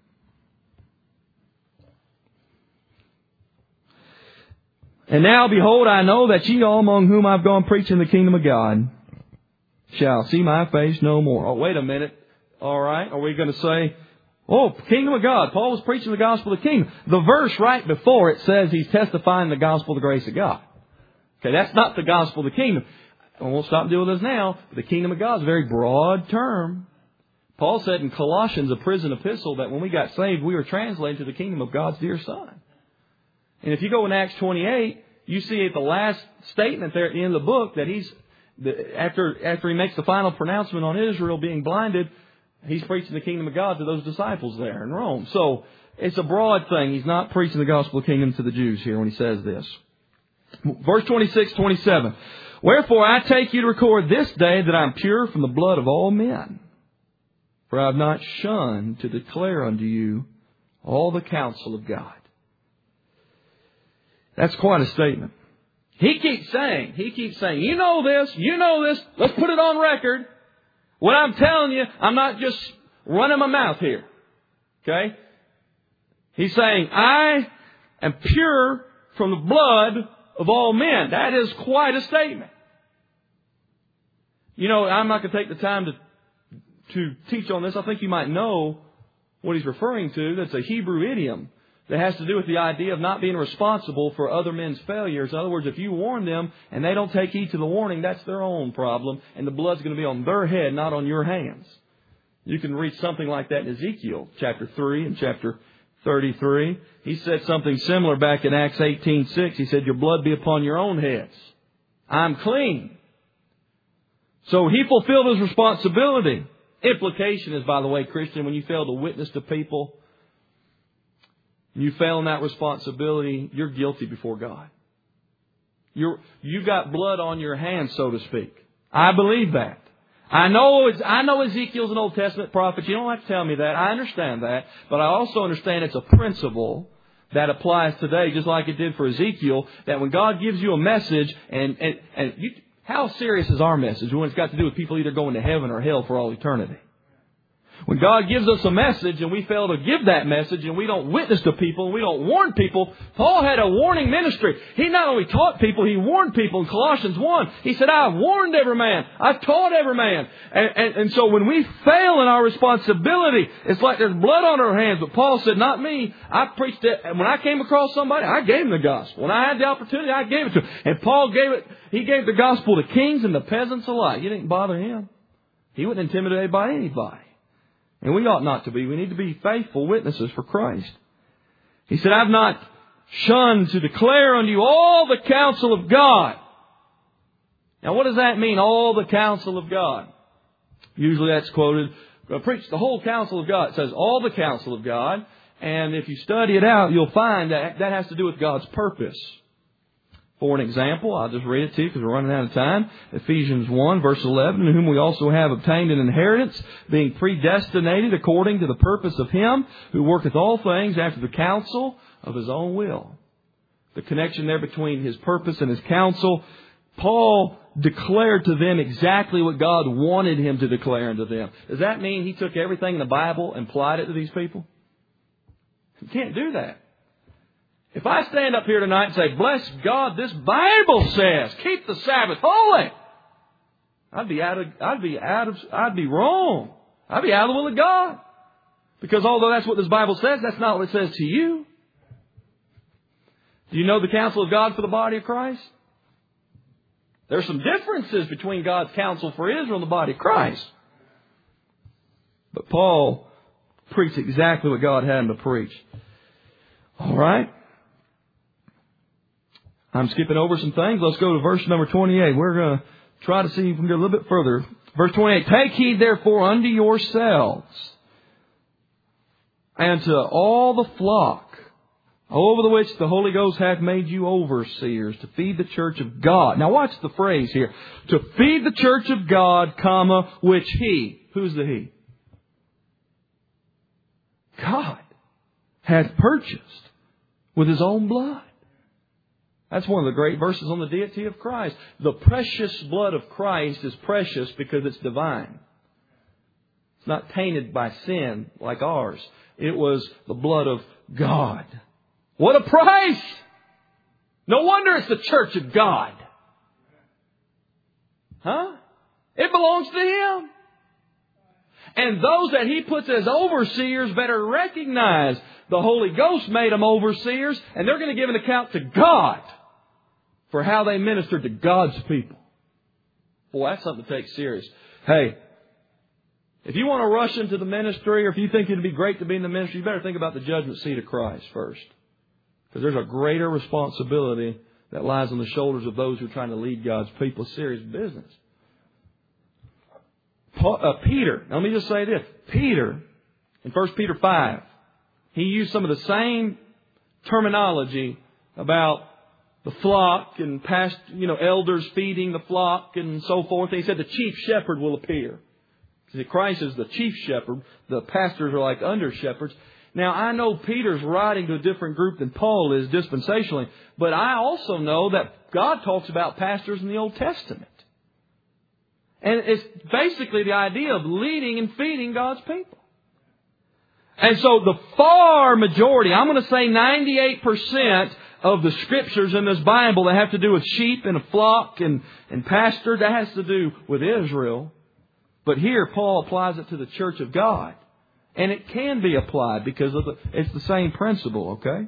And now, behold, I know that ye all among whom I've gone preaching the kingdom of God shall see my face no more. Oh, wait a minute. All right. Are we going to say, oh, kingdom of God. Paul was preaching the gospel of the kingdom. The verse right before it says he's testifying the gospel of the grace of God. Okay, that's not the gospel of the kingdom. I won't stop dealing with this now. But the kingdom of God is a very broad term. Paul said in Colossians, a prison epistle, that when we got saved, we were translated to the kingdom of God's dear Son. And if you go in Acts twenty-eight, you see at the last statement there at the end of the book that he's, after, after he makes the final pronouncement on Israel being blinded, he's preaching the kingdom of God to those disciples there in Rome. So it's a broad thing. He's not preaching the gospel of the kingdom to the Jews here when he says this. Verse twenty-six, twenty-seven. Wherefore I take you to record this day that I am pure from the blood of all men. For I have not shunned to declare unto you all the counsel of God. That's quite a statement. He keeps saying, he keeps saying, you know this, you know this, let's put it on record. What I'm telling you, I'm not just running my mouth here. Okay? He's saying, I am pure from the blood of all men. That is quite a statement. You know, I'm not going to take the time to, to teach on this. I think you might know what he's referring to. That's a Hebrew idiom that has to do with the idea of not being responsible for other men's failures. In other words, if you warn them and they don't take heed to the warning, that's their own problem. And the blood's going to be on their head, not on your hands. You can read something like that in Ezekiel chapter three and chapter thirty-three. He said something similar back in Acts eighteen six. He said, your blood be upon your own heads. I'm clean. So he fulfilled his responsibility. Implication is, by the way, Christian, when you fail to witness to people, you fail in that responsibility, you're guilty before God. You're, you got blood on your hands, so to speak. I believe that. I know, it's, I know Ezekiel's an Old Testament prophet. You don't have to tell me that. I understand that. But I also understand it's a principle that applies today, just like it did for Ezekiel, that when God gives you a message, and, and, and you, how serious is our message when it's got to do with people either going to heaven or hell for all eternity? When God gives us a message and we fail to give that message and we don't witness to people and we don't warn people, Paul had a warning ministry. He not only taught people, he warned people in Colossians one. He said, I've warned every man. I've taught every man. And, and, and so when we fail in our responsibility, it's like there's blood on our hands. But Paul said, not me. I preached it. When I came across somebody, I gave them the gospel. When I had the opportunity, I gave it to them. And Paul gave it, he gave the gospel to kings and the peasants alike. You didn't bother him. He wasn't intimidated by anybody. And we ought not to be. We need to be faithful witnesses for Christ. He said, I've not shunned to declare unto you all the counsel of God. Now, what does that mean, all the counsel of God? Usually that's quoted, preach the whole counsel of God. It says all the counsel of God. And if you study it out, you'll find that that has to do with God's purpose. For an example, I'll just read it to you because we're running out of time. Ephesians one, verse eleven, in whom we also have obtained an inheritance, being predestinated according to the purpose of Him who worketh all things after the counsel of His own will. The connection there between His purpose and His counsel. Paul declared to them exactly what God wanted him to declare unto them. Does that mean he took everything in the Bible and applied it to these people? You can't do that. If I stand up here tonight and say, bless God, this Bible says, keep the Sabbath holy, I'd be out of, I'd be out of, I'd be wrong. I'd be out of the will of God. Because although that's what this Bible says, that's not what it says to you. Do you know the counsel of God for the body of Christ? There's some differences between God's counsel for Israel and the body of Christ. But Paul preached exactly what God had him to preach. All right. I'm skipping over some things. Let's go to verse number twenty-eight. We're going to try to see if we can go a little bit further. Verse twenty-eight. Take heed therefore unto yourselves and to all the flock over the which the Holy Ghost hath made you overseers to feed the church of God. Now watch the phrase here. To feed the church of God, comma, which He. Who's the He? God hath purchased with His own blood. That's one of the great verses on the deity of Christ. The precious blood of Christ is precious because it's divine. It's not tainted by sin like ours. It was the blood of God. What a price! No wonder it's the church of God. Huh? It belongs to Him. And those that He puts as overseers better recognize the Holy Ghost made them overseers, and they're going to give an account to God for how they ministered to God's people. Boy, that's something to take serious. Hey, if you want to rush into the ministry, or if you think it'd be great to be in the ministry, you better think about the judgment seat of Christ first. Because there's a greater responsibility that lies on the shoulders of those who are trying to lead God's people. Serious business. Paul, uh, Peter, now let me just say this. Peter, in First Peter five, he used some of the same terminology about the flock and past, you know, elders feeding the flock and so forth. And he said the chief shepherd will appear. See, Christ is the chief shepherd. The pastors are like under shepherds. Now, I know Peter's writing to a different group than Paul is dispensationally, but I also know that God talks about pastors in the Old Testament. And it's basically the idea of leading and feeding God's people. And so the far majority, I'm going to say ninety-eight percent of the scriptures in this Bible that have to do with sheep and a flock and, and pastor, that has to do with Israel. But here Paul applies it to the church of God. And it can be applied because of the, it's the same principle, okay?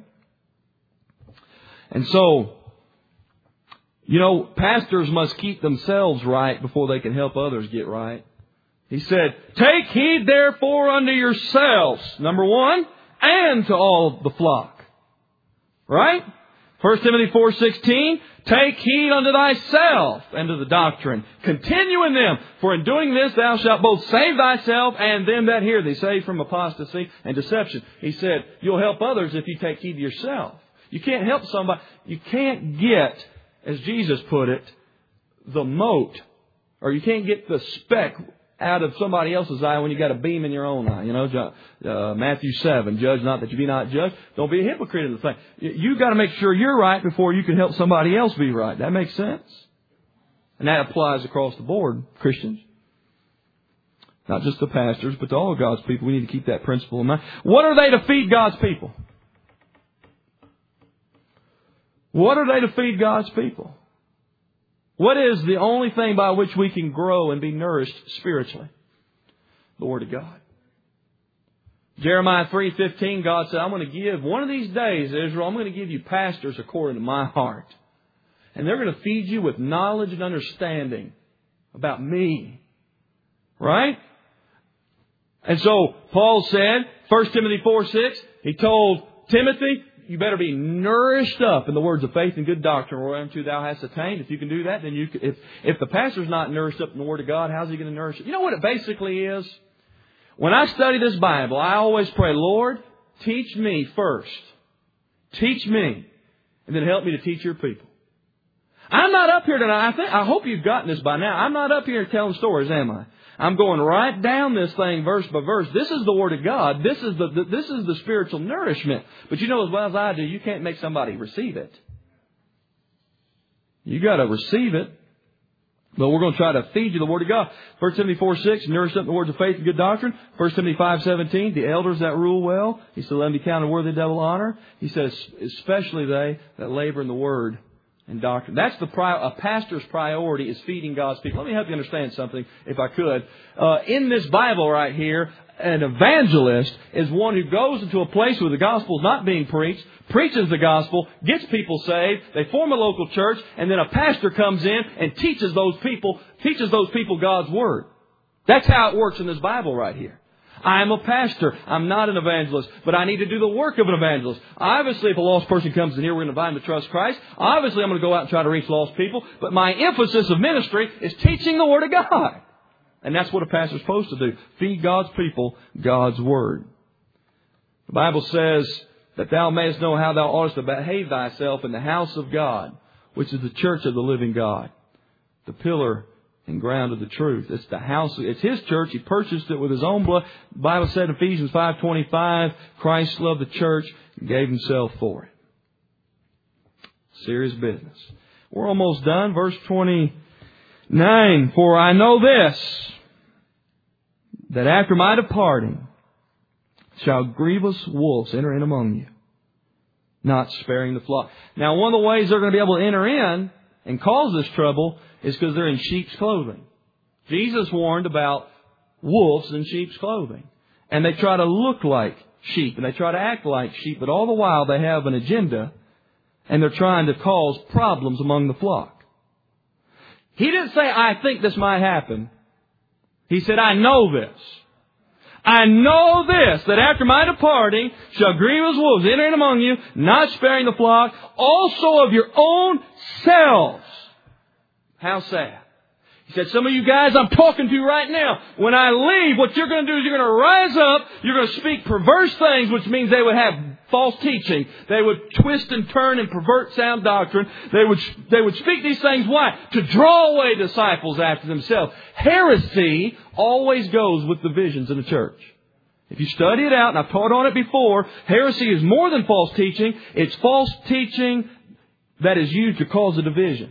And so, you know, pastors must keep themselves right before they can help others get right. He said, take heed therefore unto yourselves, number one, and to all the flock. Right? First Timothy four sixteen, take heed unto thyself and to the doctrine. Continue in them, for in doing this thou shalt both save thyself and them that hear thee. Save from apostasy and deception. He said, you'll help others if you take heed to yourself. You can't help somebody. You can't get, as Jesus put it, the mote, or you can't get the speck out of somebody else's eye when you got a beam in your own eye. You know, uh, Matthew seven, judge not that you be not judged. Don't be a hypocrite in the thing. You got to make sure you're right before you can help somebody else be right. That makes sense. And that applies across the board, Christians. Not just the pastors, but to all of God's people. We need to keep that principle in mind. What are they to feed God's people? What are they to feed God's people? What is the only thing by which we can grow and be nourished spiritually? The Word of God. Jeremiah three fifteen, God said, I'm going to give, one of these days, Israel, I'm going to give you pastors according to my heart. And they're going to feed you with knowledge and understanding about me. Right? And so, Paul said, First Timothy four six, he told Timothy, you better be nourished up in the words of faith and good doctrine whereunto thou hast attained. If you can do that, then you can, if, if the pastor's not nourished up in the Word of God, how's he going to nourish it? You know what it basically is? When I study this Bible, I always pray, Lord, teach me first. Teach me. And then help me to teach your people. I'm not up here tonight. I think, I hope you've gotten this by now. I'm not up here telling stories, am I? I'm going right down this thing verse by verse. This is the Word of God. This is the, the this is the spiritual nourishment. But you know as well as I do, you can't make somebody receive it. You got to receive it. But we're going to try to feed you the Word of God. First Timothy four six, nourish up in the words of faith and good doctrine. First Timothy five seventeen, the elders that rule well, he said, let them be counted worthy of double honor. He says, especially they that labor in the Word and doctrine. That's the pri- a pastor's priority is feeding God's people. Let me help you understand something, if I could. Uh, in this Bible right here, an evangelist is one who goes into a place where the gospel is not being preached, preaches the gospel, gets people saved, they form a local church, and then a pastor comes in and teaches those people, teaches those people God's Word. That's how it works in this Bible right here. I am a pastor. I'm not an evangelist, but I need to do the work of an evangelist. Obviously, if a lost person comes in here, we're going to invite them to trust Christ. Obviously, I'm going to go out and try to reach lost people, but my emphasis of ministry is teaching the Word of God. And that's what a pastor is supposed to do. Feed God's people God's Word. The Bible says that thou mayest know how thou oughtest to behave thyself in the house of God, which is the church of the living God, the pillar and ground of the truth. It's the house. It's His church. He purchased it with His own blood. The Bible said in Ephesians five twenty-five, Christ loved the church and gave Himself for it. Serious business. We're almost done. Verse twenty-nine. For I know this, that after my departing shall grievous wolves enter in among you, not sparing the flock. Now, one of the ways they're going to be able to enter in and cause this trouble is because they're in sheep's clothing. Jesus warned about wolves in sheep's clothing. And they try to look like sheep and they try to act like sheep, but all the while they have an agenda and they're trying to cause problems among the flock. He didn't say, I think this might happen. He said, I know this. I know this, that after my departing shall grievous wolves enter in among you, not sparing the flock, also of your own selves. How sad. He said, some of you guys I'm talking to right now, when I leave, what you're going to do is you're going to rise up, you're going to speak perverse things, which means they would have false teaching. They would twist and turn and pervert sound doctrine. They would, they would speak these things. Why? To draw away disciples after themselves. Heresy always goes with divisions in the church. If you study it out, and I've taught on it before, heresy is more than false teaching. It's false teaching that is used to cause a division.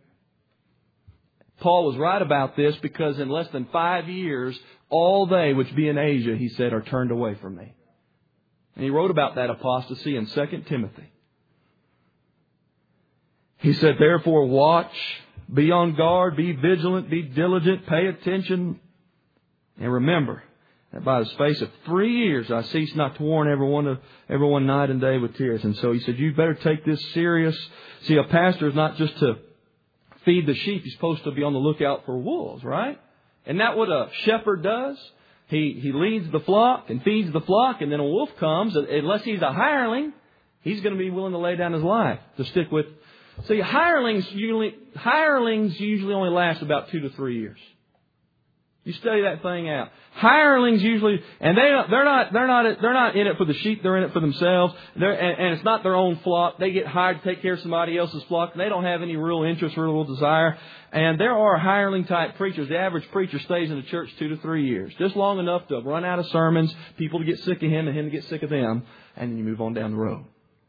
Paul was right about this because in less than five years, all they which be in Asia, he said, are turned away from me. And he wrote about that apostasy in Second Timothy. He said, therefore watch, be on guard, be vigilant, be diligent, pay attention, and remember that by the space of three years I cease not to warn everyone, everyone night and day with tears. And so he said, you better take this serious. See, a pastor is not just to feed the sheep. He's supposed to be on the lookout for wolves, right? Isn't that what a shepherd does? He he leads the flock and feeds the flock, and then a wolf comes. Unless he's a hireling, he's going to be willing to lay down his life to stick with. See, hirelings usually hirelings usually only last about two to three years. You study that thing out. Hirelings usually, and they they're not they're not they're not in it for the sheep. They're in it for themselves. They're, and, and it's not their own flock. They get hired to take care of somebody else's flock. And they don't have any real interest or real desire. And there are hireling type preachers. The average preacher stays in the church two to three years, just long enough to run out of sermons, people to get sick of him, and him to get sick of them, and then you move on down the road.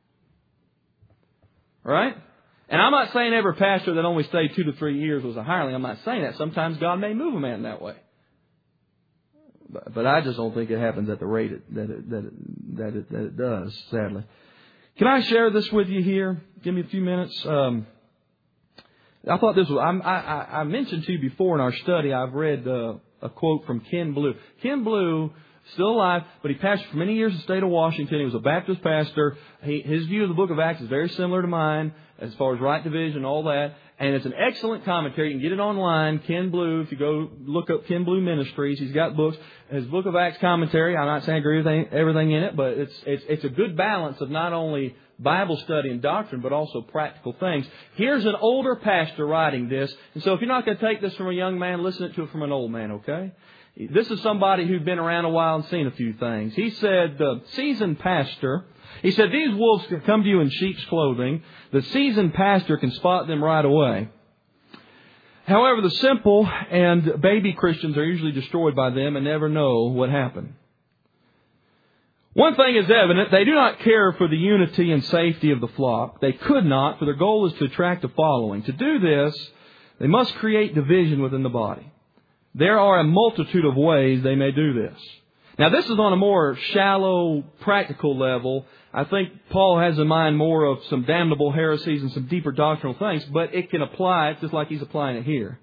All right? And I'm not saying every pastor that only stayed two to three years was a hireling. I'm not saying that. Sometimes God may move a man that way. But, but I just don't think it happens at the rate it, that, it, that, it, that, it, that it does, sadly. Can I share this with you here? Give me a few minutes. Um, I thought this was, I, I, I mentioned to you before in our study, I've read uh, a quote from Ken Blue. Ken Blue, still alive, but he pastored for many years in the state of Washington. He was a Baptist pastor. He, his view of the book of Acts is very similar to mine as far as right division and all that. And it's an excellent commentary. You can get it online. Ken Blue, if you go look up Ken Blue Ministries, he's got books. His Book of Acts commentary, I'm not saying I agree with everything, everything in it, but it's, it's, it's a good balance of not only Bible study and doctrine, but also practical things. Here's an older pastor writing this. And so if you're not going to take this from a young man, listen to it from an old man, okay? This is somebody who'd been around a while and seen a few things. He said, the seasoned pastor, he said, these wolves can come to you in sheep's clothing. The seasoned pastor can spot them right away. However, the simple and baby Christians are usually destroyed by them and never know what happened. One thing is evident, they do not care for the unity and safety of the flock. They could not, for their goal is to attract a following. To do this, they must create division within the body. There are a multitude of ways they may do this. Now, this is on a more shallow, practical level. I think Paul has in mind more of some damnable heresies and some deeper doctrinal things, but it can apply it just like he's applying it here.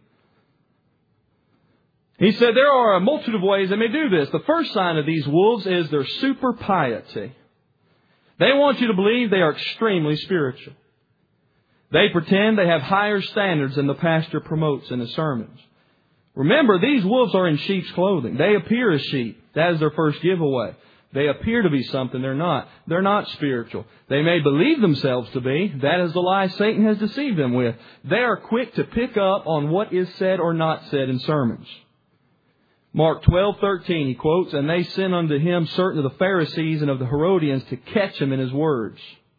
He said there are a multitude of ways they may do this. The first sign of these wolves is their super piety. They want you to believe they are extremely spiritual. They pretend they have higher standards than the pastor promotes in his sermons. Remember, these wolves are in sheep's clothing. They appear as sheep. That is their first giveaway. They appear to be something they're not. They're not spiritual. They may believe themselves to be. That is the lie Satan has deceived them with. They are quick to pick up on what is said or not said in sermons. Mark twelve thirteen, he quotes, and they sent unto him certain of the Pharisees and of the Herodians to catch him in his words.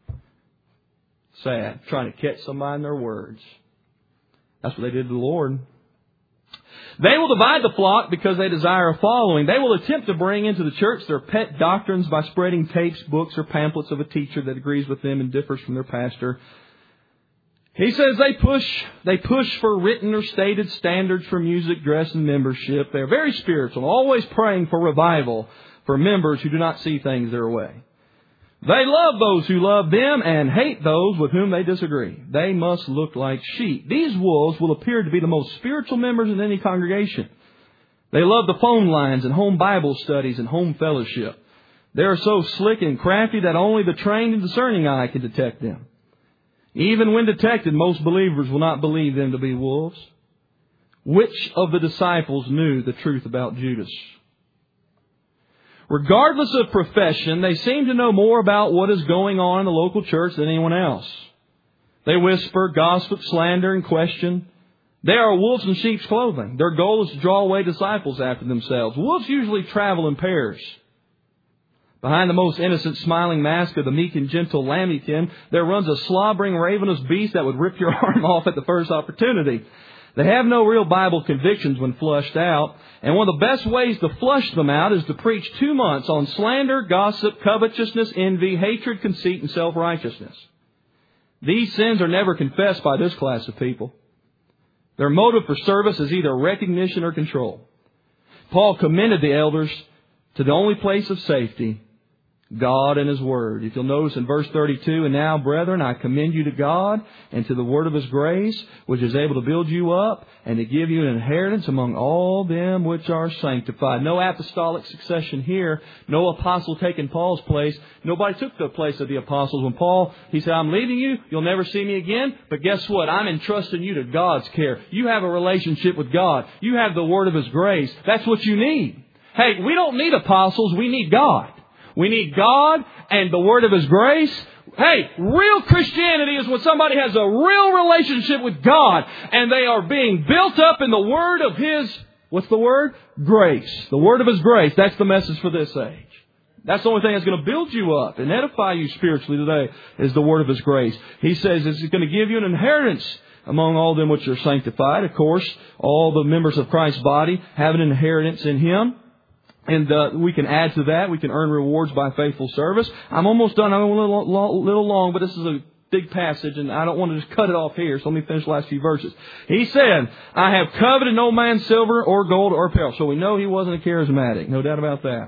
Sad. Trying to catch somebody in their words. That's what they did to the Lord. They will divide the flock because they desire a following. They will attempt to bring into the church their pet doctrines by spreading tapes, books, or pamphlets of a teacher that agrees with them and differs from their pastor. He says they push, they push for written or stated standards for music, dress, and membership. They are very spiritual, always praying for revival for members who do not see things their way. They love those who love them and hate those with whom they disagree. They must look like sheep. These wolves will appear to be the most spiritual members in any congregation. They love the phone lines and home Bible studies and home fellowship. They are so slick and crafty that only the trained and discerning eye can detect them. Even when detected, most believers will not believe them to be wolves. Which of the disciples knew the truth about Judas? Regardless of profession, they seem to know more about what is going on in the local church than anyone else. They whisper, gossip, slander, and question. They are wolves in sheep's clothing. Their goal is to draw away disciples after themselves. Wolves usually travel in pairs. Behind the most innocent, smiling mask of the meek and gentle lambkin, there runs a slobbering, ravenous beast that would rip your arm off at the first opportunity. They have no real Bible convictions when flushed out. And one of the best ways to flush them out is to preach two months on slander, gossip, covetousness, envy, hatred, conceit, and self-righteousness. These sins are never confessed by this class of people. Their motive for service is either recognition or control. Paul commended the elders to the only place of safety, God and His Word. If you'll notice in verse thirty-two, and now, brethren, I commend you to God and to the Word of His grace, which is able to build you up and to give you an inheritance among all them which are sanctified. No apostolic succession here. No apostle taking Paul's place. Nobody took the place of the apostles. When Paul, he said, I'm leaving you. You'll never see me again. But guess what? I'm entrusting you to God's care. You have a relationship with God. You have the Word of His grace. That's what you need. Hey, we don't need apostles. We need God. We need God and the Word of His grace. Hey, real Christianity is when somebody has a real relationship with God and they are being built up in the Word of His, what's the word? Grace. The Word of His grace. That's the message for this age. That's the only thing that's going to build you up and edify you spiritually today is the Word of His grace. He says it's going to give you an inheritance among all them which are sanctified. Of course, all the members of Christ's body have an inheritance in Him. And uh, we can add to that. We can earn rewards by faithful service. I'm almost done. I'm a little, little long, but this is a big passage, and I don't want to just cut it off here. So let me finish the last few verses. He said, I have coveted no man's silver or gold or apparel. So we know he wasn't a charismatic. No doubt about that.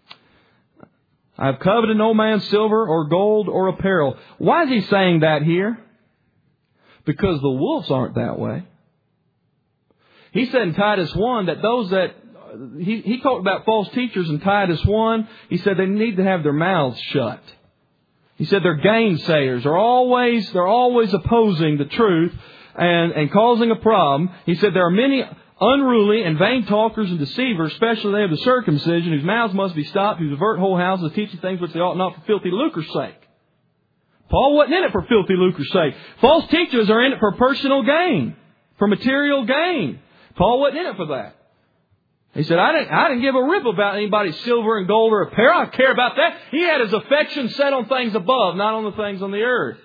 I have coveted no man's silver or gold or apparel. Why is he saying that here? Because the wolves aren't that way. He said in Titus one that those that He, he talked about false teachers in Titus one. He said they need to have their mouths shut. He said they're gainsayers. They're always, they're always opposing the truth and, and causing a problem. He said there are many unruly and vain talkers and deceivers, especially they of the circumcision, whose mouths must be stopped, who divert whole houses, teaching things which they ought not for filthy lucre's sake. Paul wasn't in it for filthy lucre's sake. False teachers are in it for personal gain, for material gain. Paul wasn't in it for that. He said, I didn't, I didn't give a rip about anybody's silver and gold or apparel. I don't care about that. He had his affection set on things above, not on the things on the earth.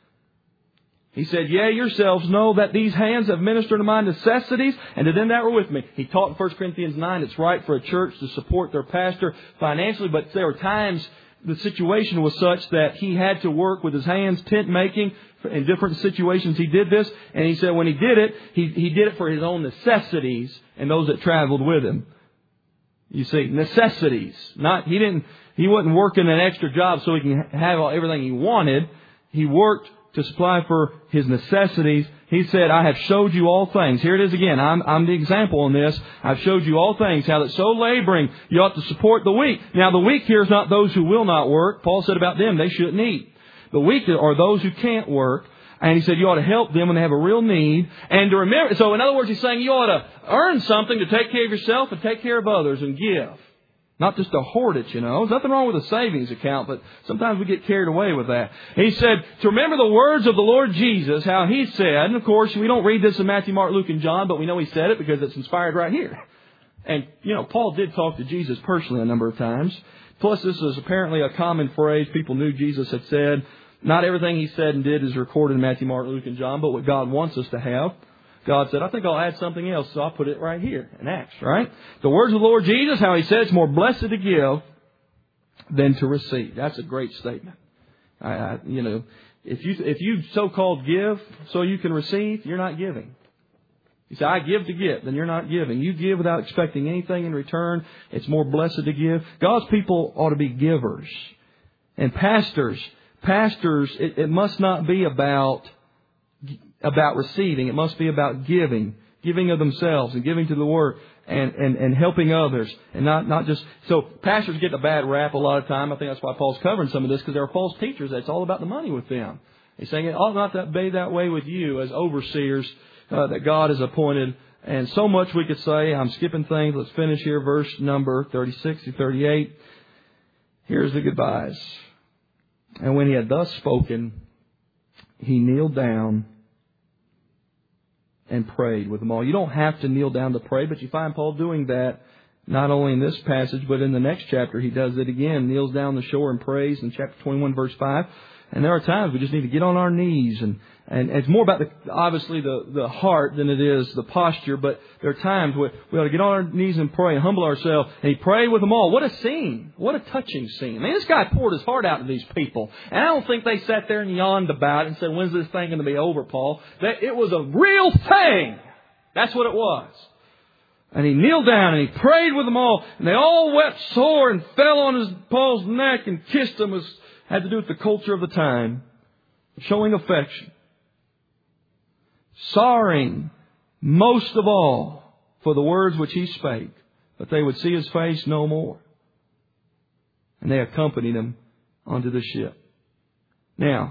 He said, yea, yourselves know that these hands have ministered to my necessities, and to them that were with me. He taught in First Corinthians nine it's right for a church to support their pastor financially, but there were times the situation was such that he had to work with his hands, tent making. In different situations he did this, and he said when he did it, he, he did it for his own necessities and those that traveled with him. You see, necessities. Not he didn't he wasn't working an extra job so he can have all, everything he wanted. He worked to supply for his necessities. He said, I have showed you all things. Here it is again. I'm, I'm the example in this. I've showed you all things, how that so laboring you ought to support the weak. Now the weak here is not those who will not work. Paul said about them, they shouldn't eat. The weak are those who can't work. And he said you ought to help them when they have a real need. And to remember, so in other words, he's saying you ought to earn something to take care of yourself and take care of others and give. Not just to hoard it, you know. There's nothing wrong with a savings account, but sometimes we get carried away with that. He said to remember the words of the Lord Jesus, how He said, and of course we don't read this in Matthew, Mark, Luke, and John, but we know He said it because it's inspired right here. And, you know, Paul did talk to Jesus personally a number of times. Plus, this is apparently a common phrase people knew Jesus had said. Not everything He said and did is recorded in Matthew, Mark, Luke, and John, but what God wants us to have. God said, I think I'll add something else, so I'll put it right here in Acts, right? The words of the Lord Jesus, how He said it's more blessed to give than to receive. That's a great statement. I, I, you know, if you if you so-called give so you can receive, you're not giving. You say, I give to get, then you're not giving. You give without expecting anything in return. It's more blessed to give. God's people ought to be givers. And pastors, pastors, it, it must not be about about receiving. It must be about giving, giving of themselves and giving to the work and, and, and helping others and not, not just, so pastors get a bad rap a lot of time. I think that's why Paul's covering some of this because there are false teachers. That's all about the money with them. He's saying it ought not to be that way with you as overseers uh, that God has appointed. And so much we could say. I'm skipping things. Let's finish here. Verse number thirty-six to thirty-eight. Here's the goodbyes. And when he had thus spoken, he kneeled down and prayed with them all. You don't have to kneel down to pray, but you find Paul doing that not only in this passage, but in the next chapter he does it again. Kneels down on the shore and prays in chapter twenty-one, verse five. And there are times we just need to get on our knees. And, and it's more about, the obviously, the, the heart than it is the posture. But there are times where we ought to get on our knees and pray and humble ourselves. And he prayed with them all. What a scene. What a touching scene. I mean, this guy poured his heart out to these people. And I don't think they sat there and yawned about it and said, when's this thing going to be over, Paul? That it was a real thing. That's what it was. And he kneeled down and he prayed with them all. And they all wept sore and fell on his Paul's neck and kissed him. It was, had to do with the culture of the time. Showing affection. Sorrowing most of all for the words which he spake, that they would see his face no more. And they accompanied him onto the ship. Now,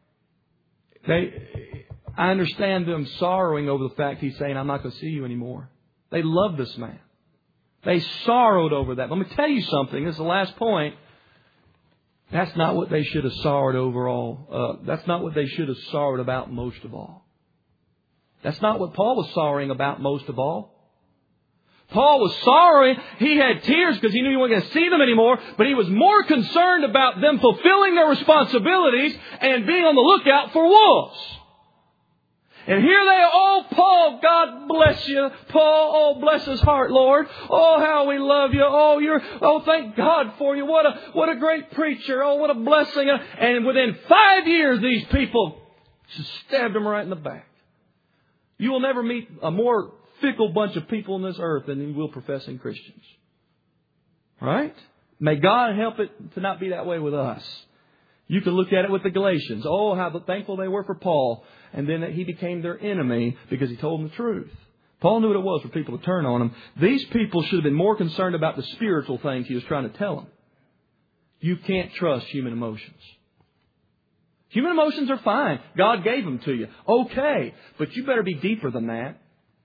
they, I understand them sorrowing over the fact he's saying, I'm not going to see you anymore. They loved this man. They sorrowed over that. Let me tell you something. This is the last point. That's not what they should have sorrowed over all. Uh, that's not what they should have sorrowed about most of all. That's not what Paul was sorrowing about most of all. Paul was sorry. He had tears because he knew he wasn't going to see them anymore. But he was more concerned about them fulfilling their responsibilities and being on the lookout for wolves. And here they are. Oh, Paul, God bless you. Paul, oh, bless his heart, Lord. Oh, how we love you. Oh, you're, oh, thank God for you. What a, what a great preacher. Oh, what a blessing. And within five years, these people just stabbed him right in the back. You will never meet a more fickle bunch of people on this earth than you will professing Christians. Right? May God help it to not be that way with us. You can look at it with the Galatians. Oh, how thankful they were for Paul. And then he became their enemy because he told them the truth. Paul knew what it was for people to turn on him. These people should have been more concerned about the spiritual things he was trying to tell them. You can't trust human emotions. Human emotions are fine. God gave them to you. Okay. But you better be deeper than that.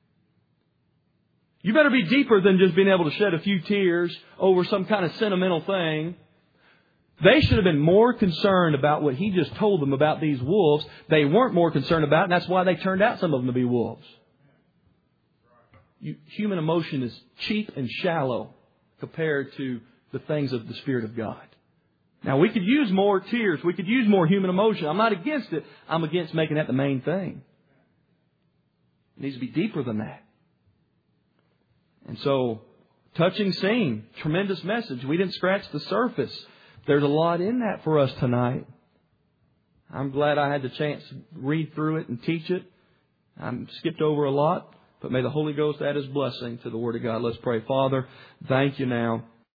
You better be deeper than just being able to shed a few tears over some kind of sentimental thing. They should have been more concerned about what he just told them about these wolves. They weren't more concerned about it, and that's why they turned out some of them to be wolves. you, human emotion is cheap and shallow compared to the things of the Spirit of God. Now, we could use more tears. We could use more human emotion. I'm not against it. I'm against making that the main thing. It needs to be deeper than that. And so, touching scene, tremendous message. We didn't scratch the surface. There's a lot in that for us tonight. I'm glad I had the chance to read through it and teach it. I skipped over a lot, but may the Holy Ghost add His blessing to the Word of God. Let's pray. Father, thank You now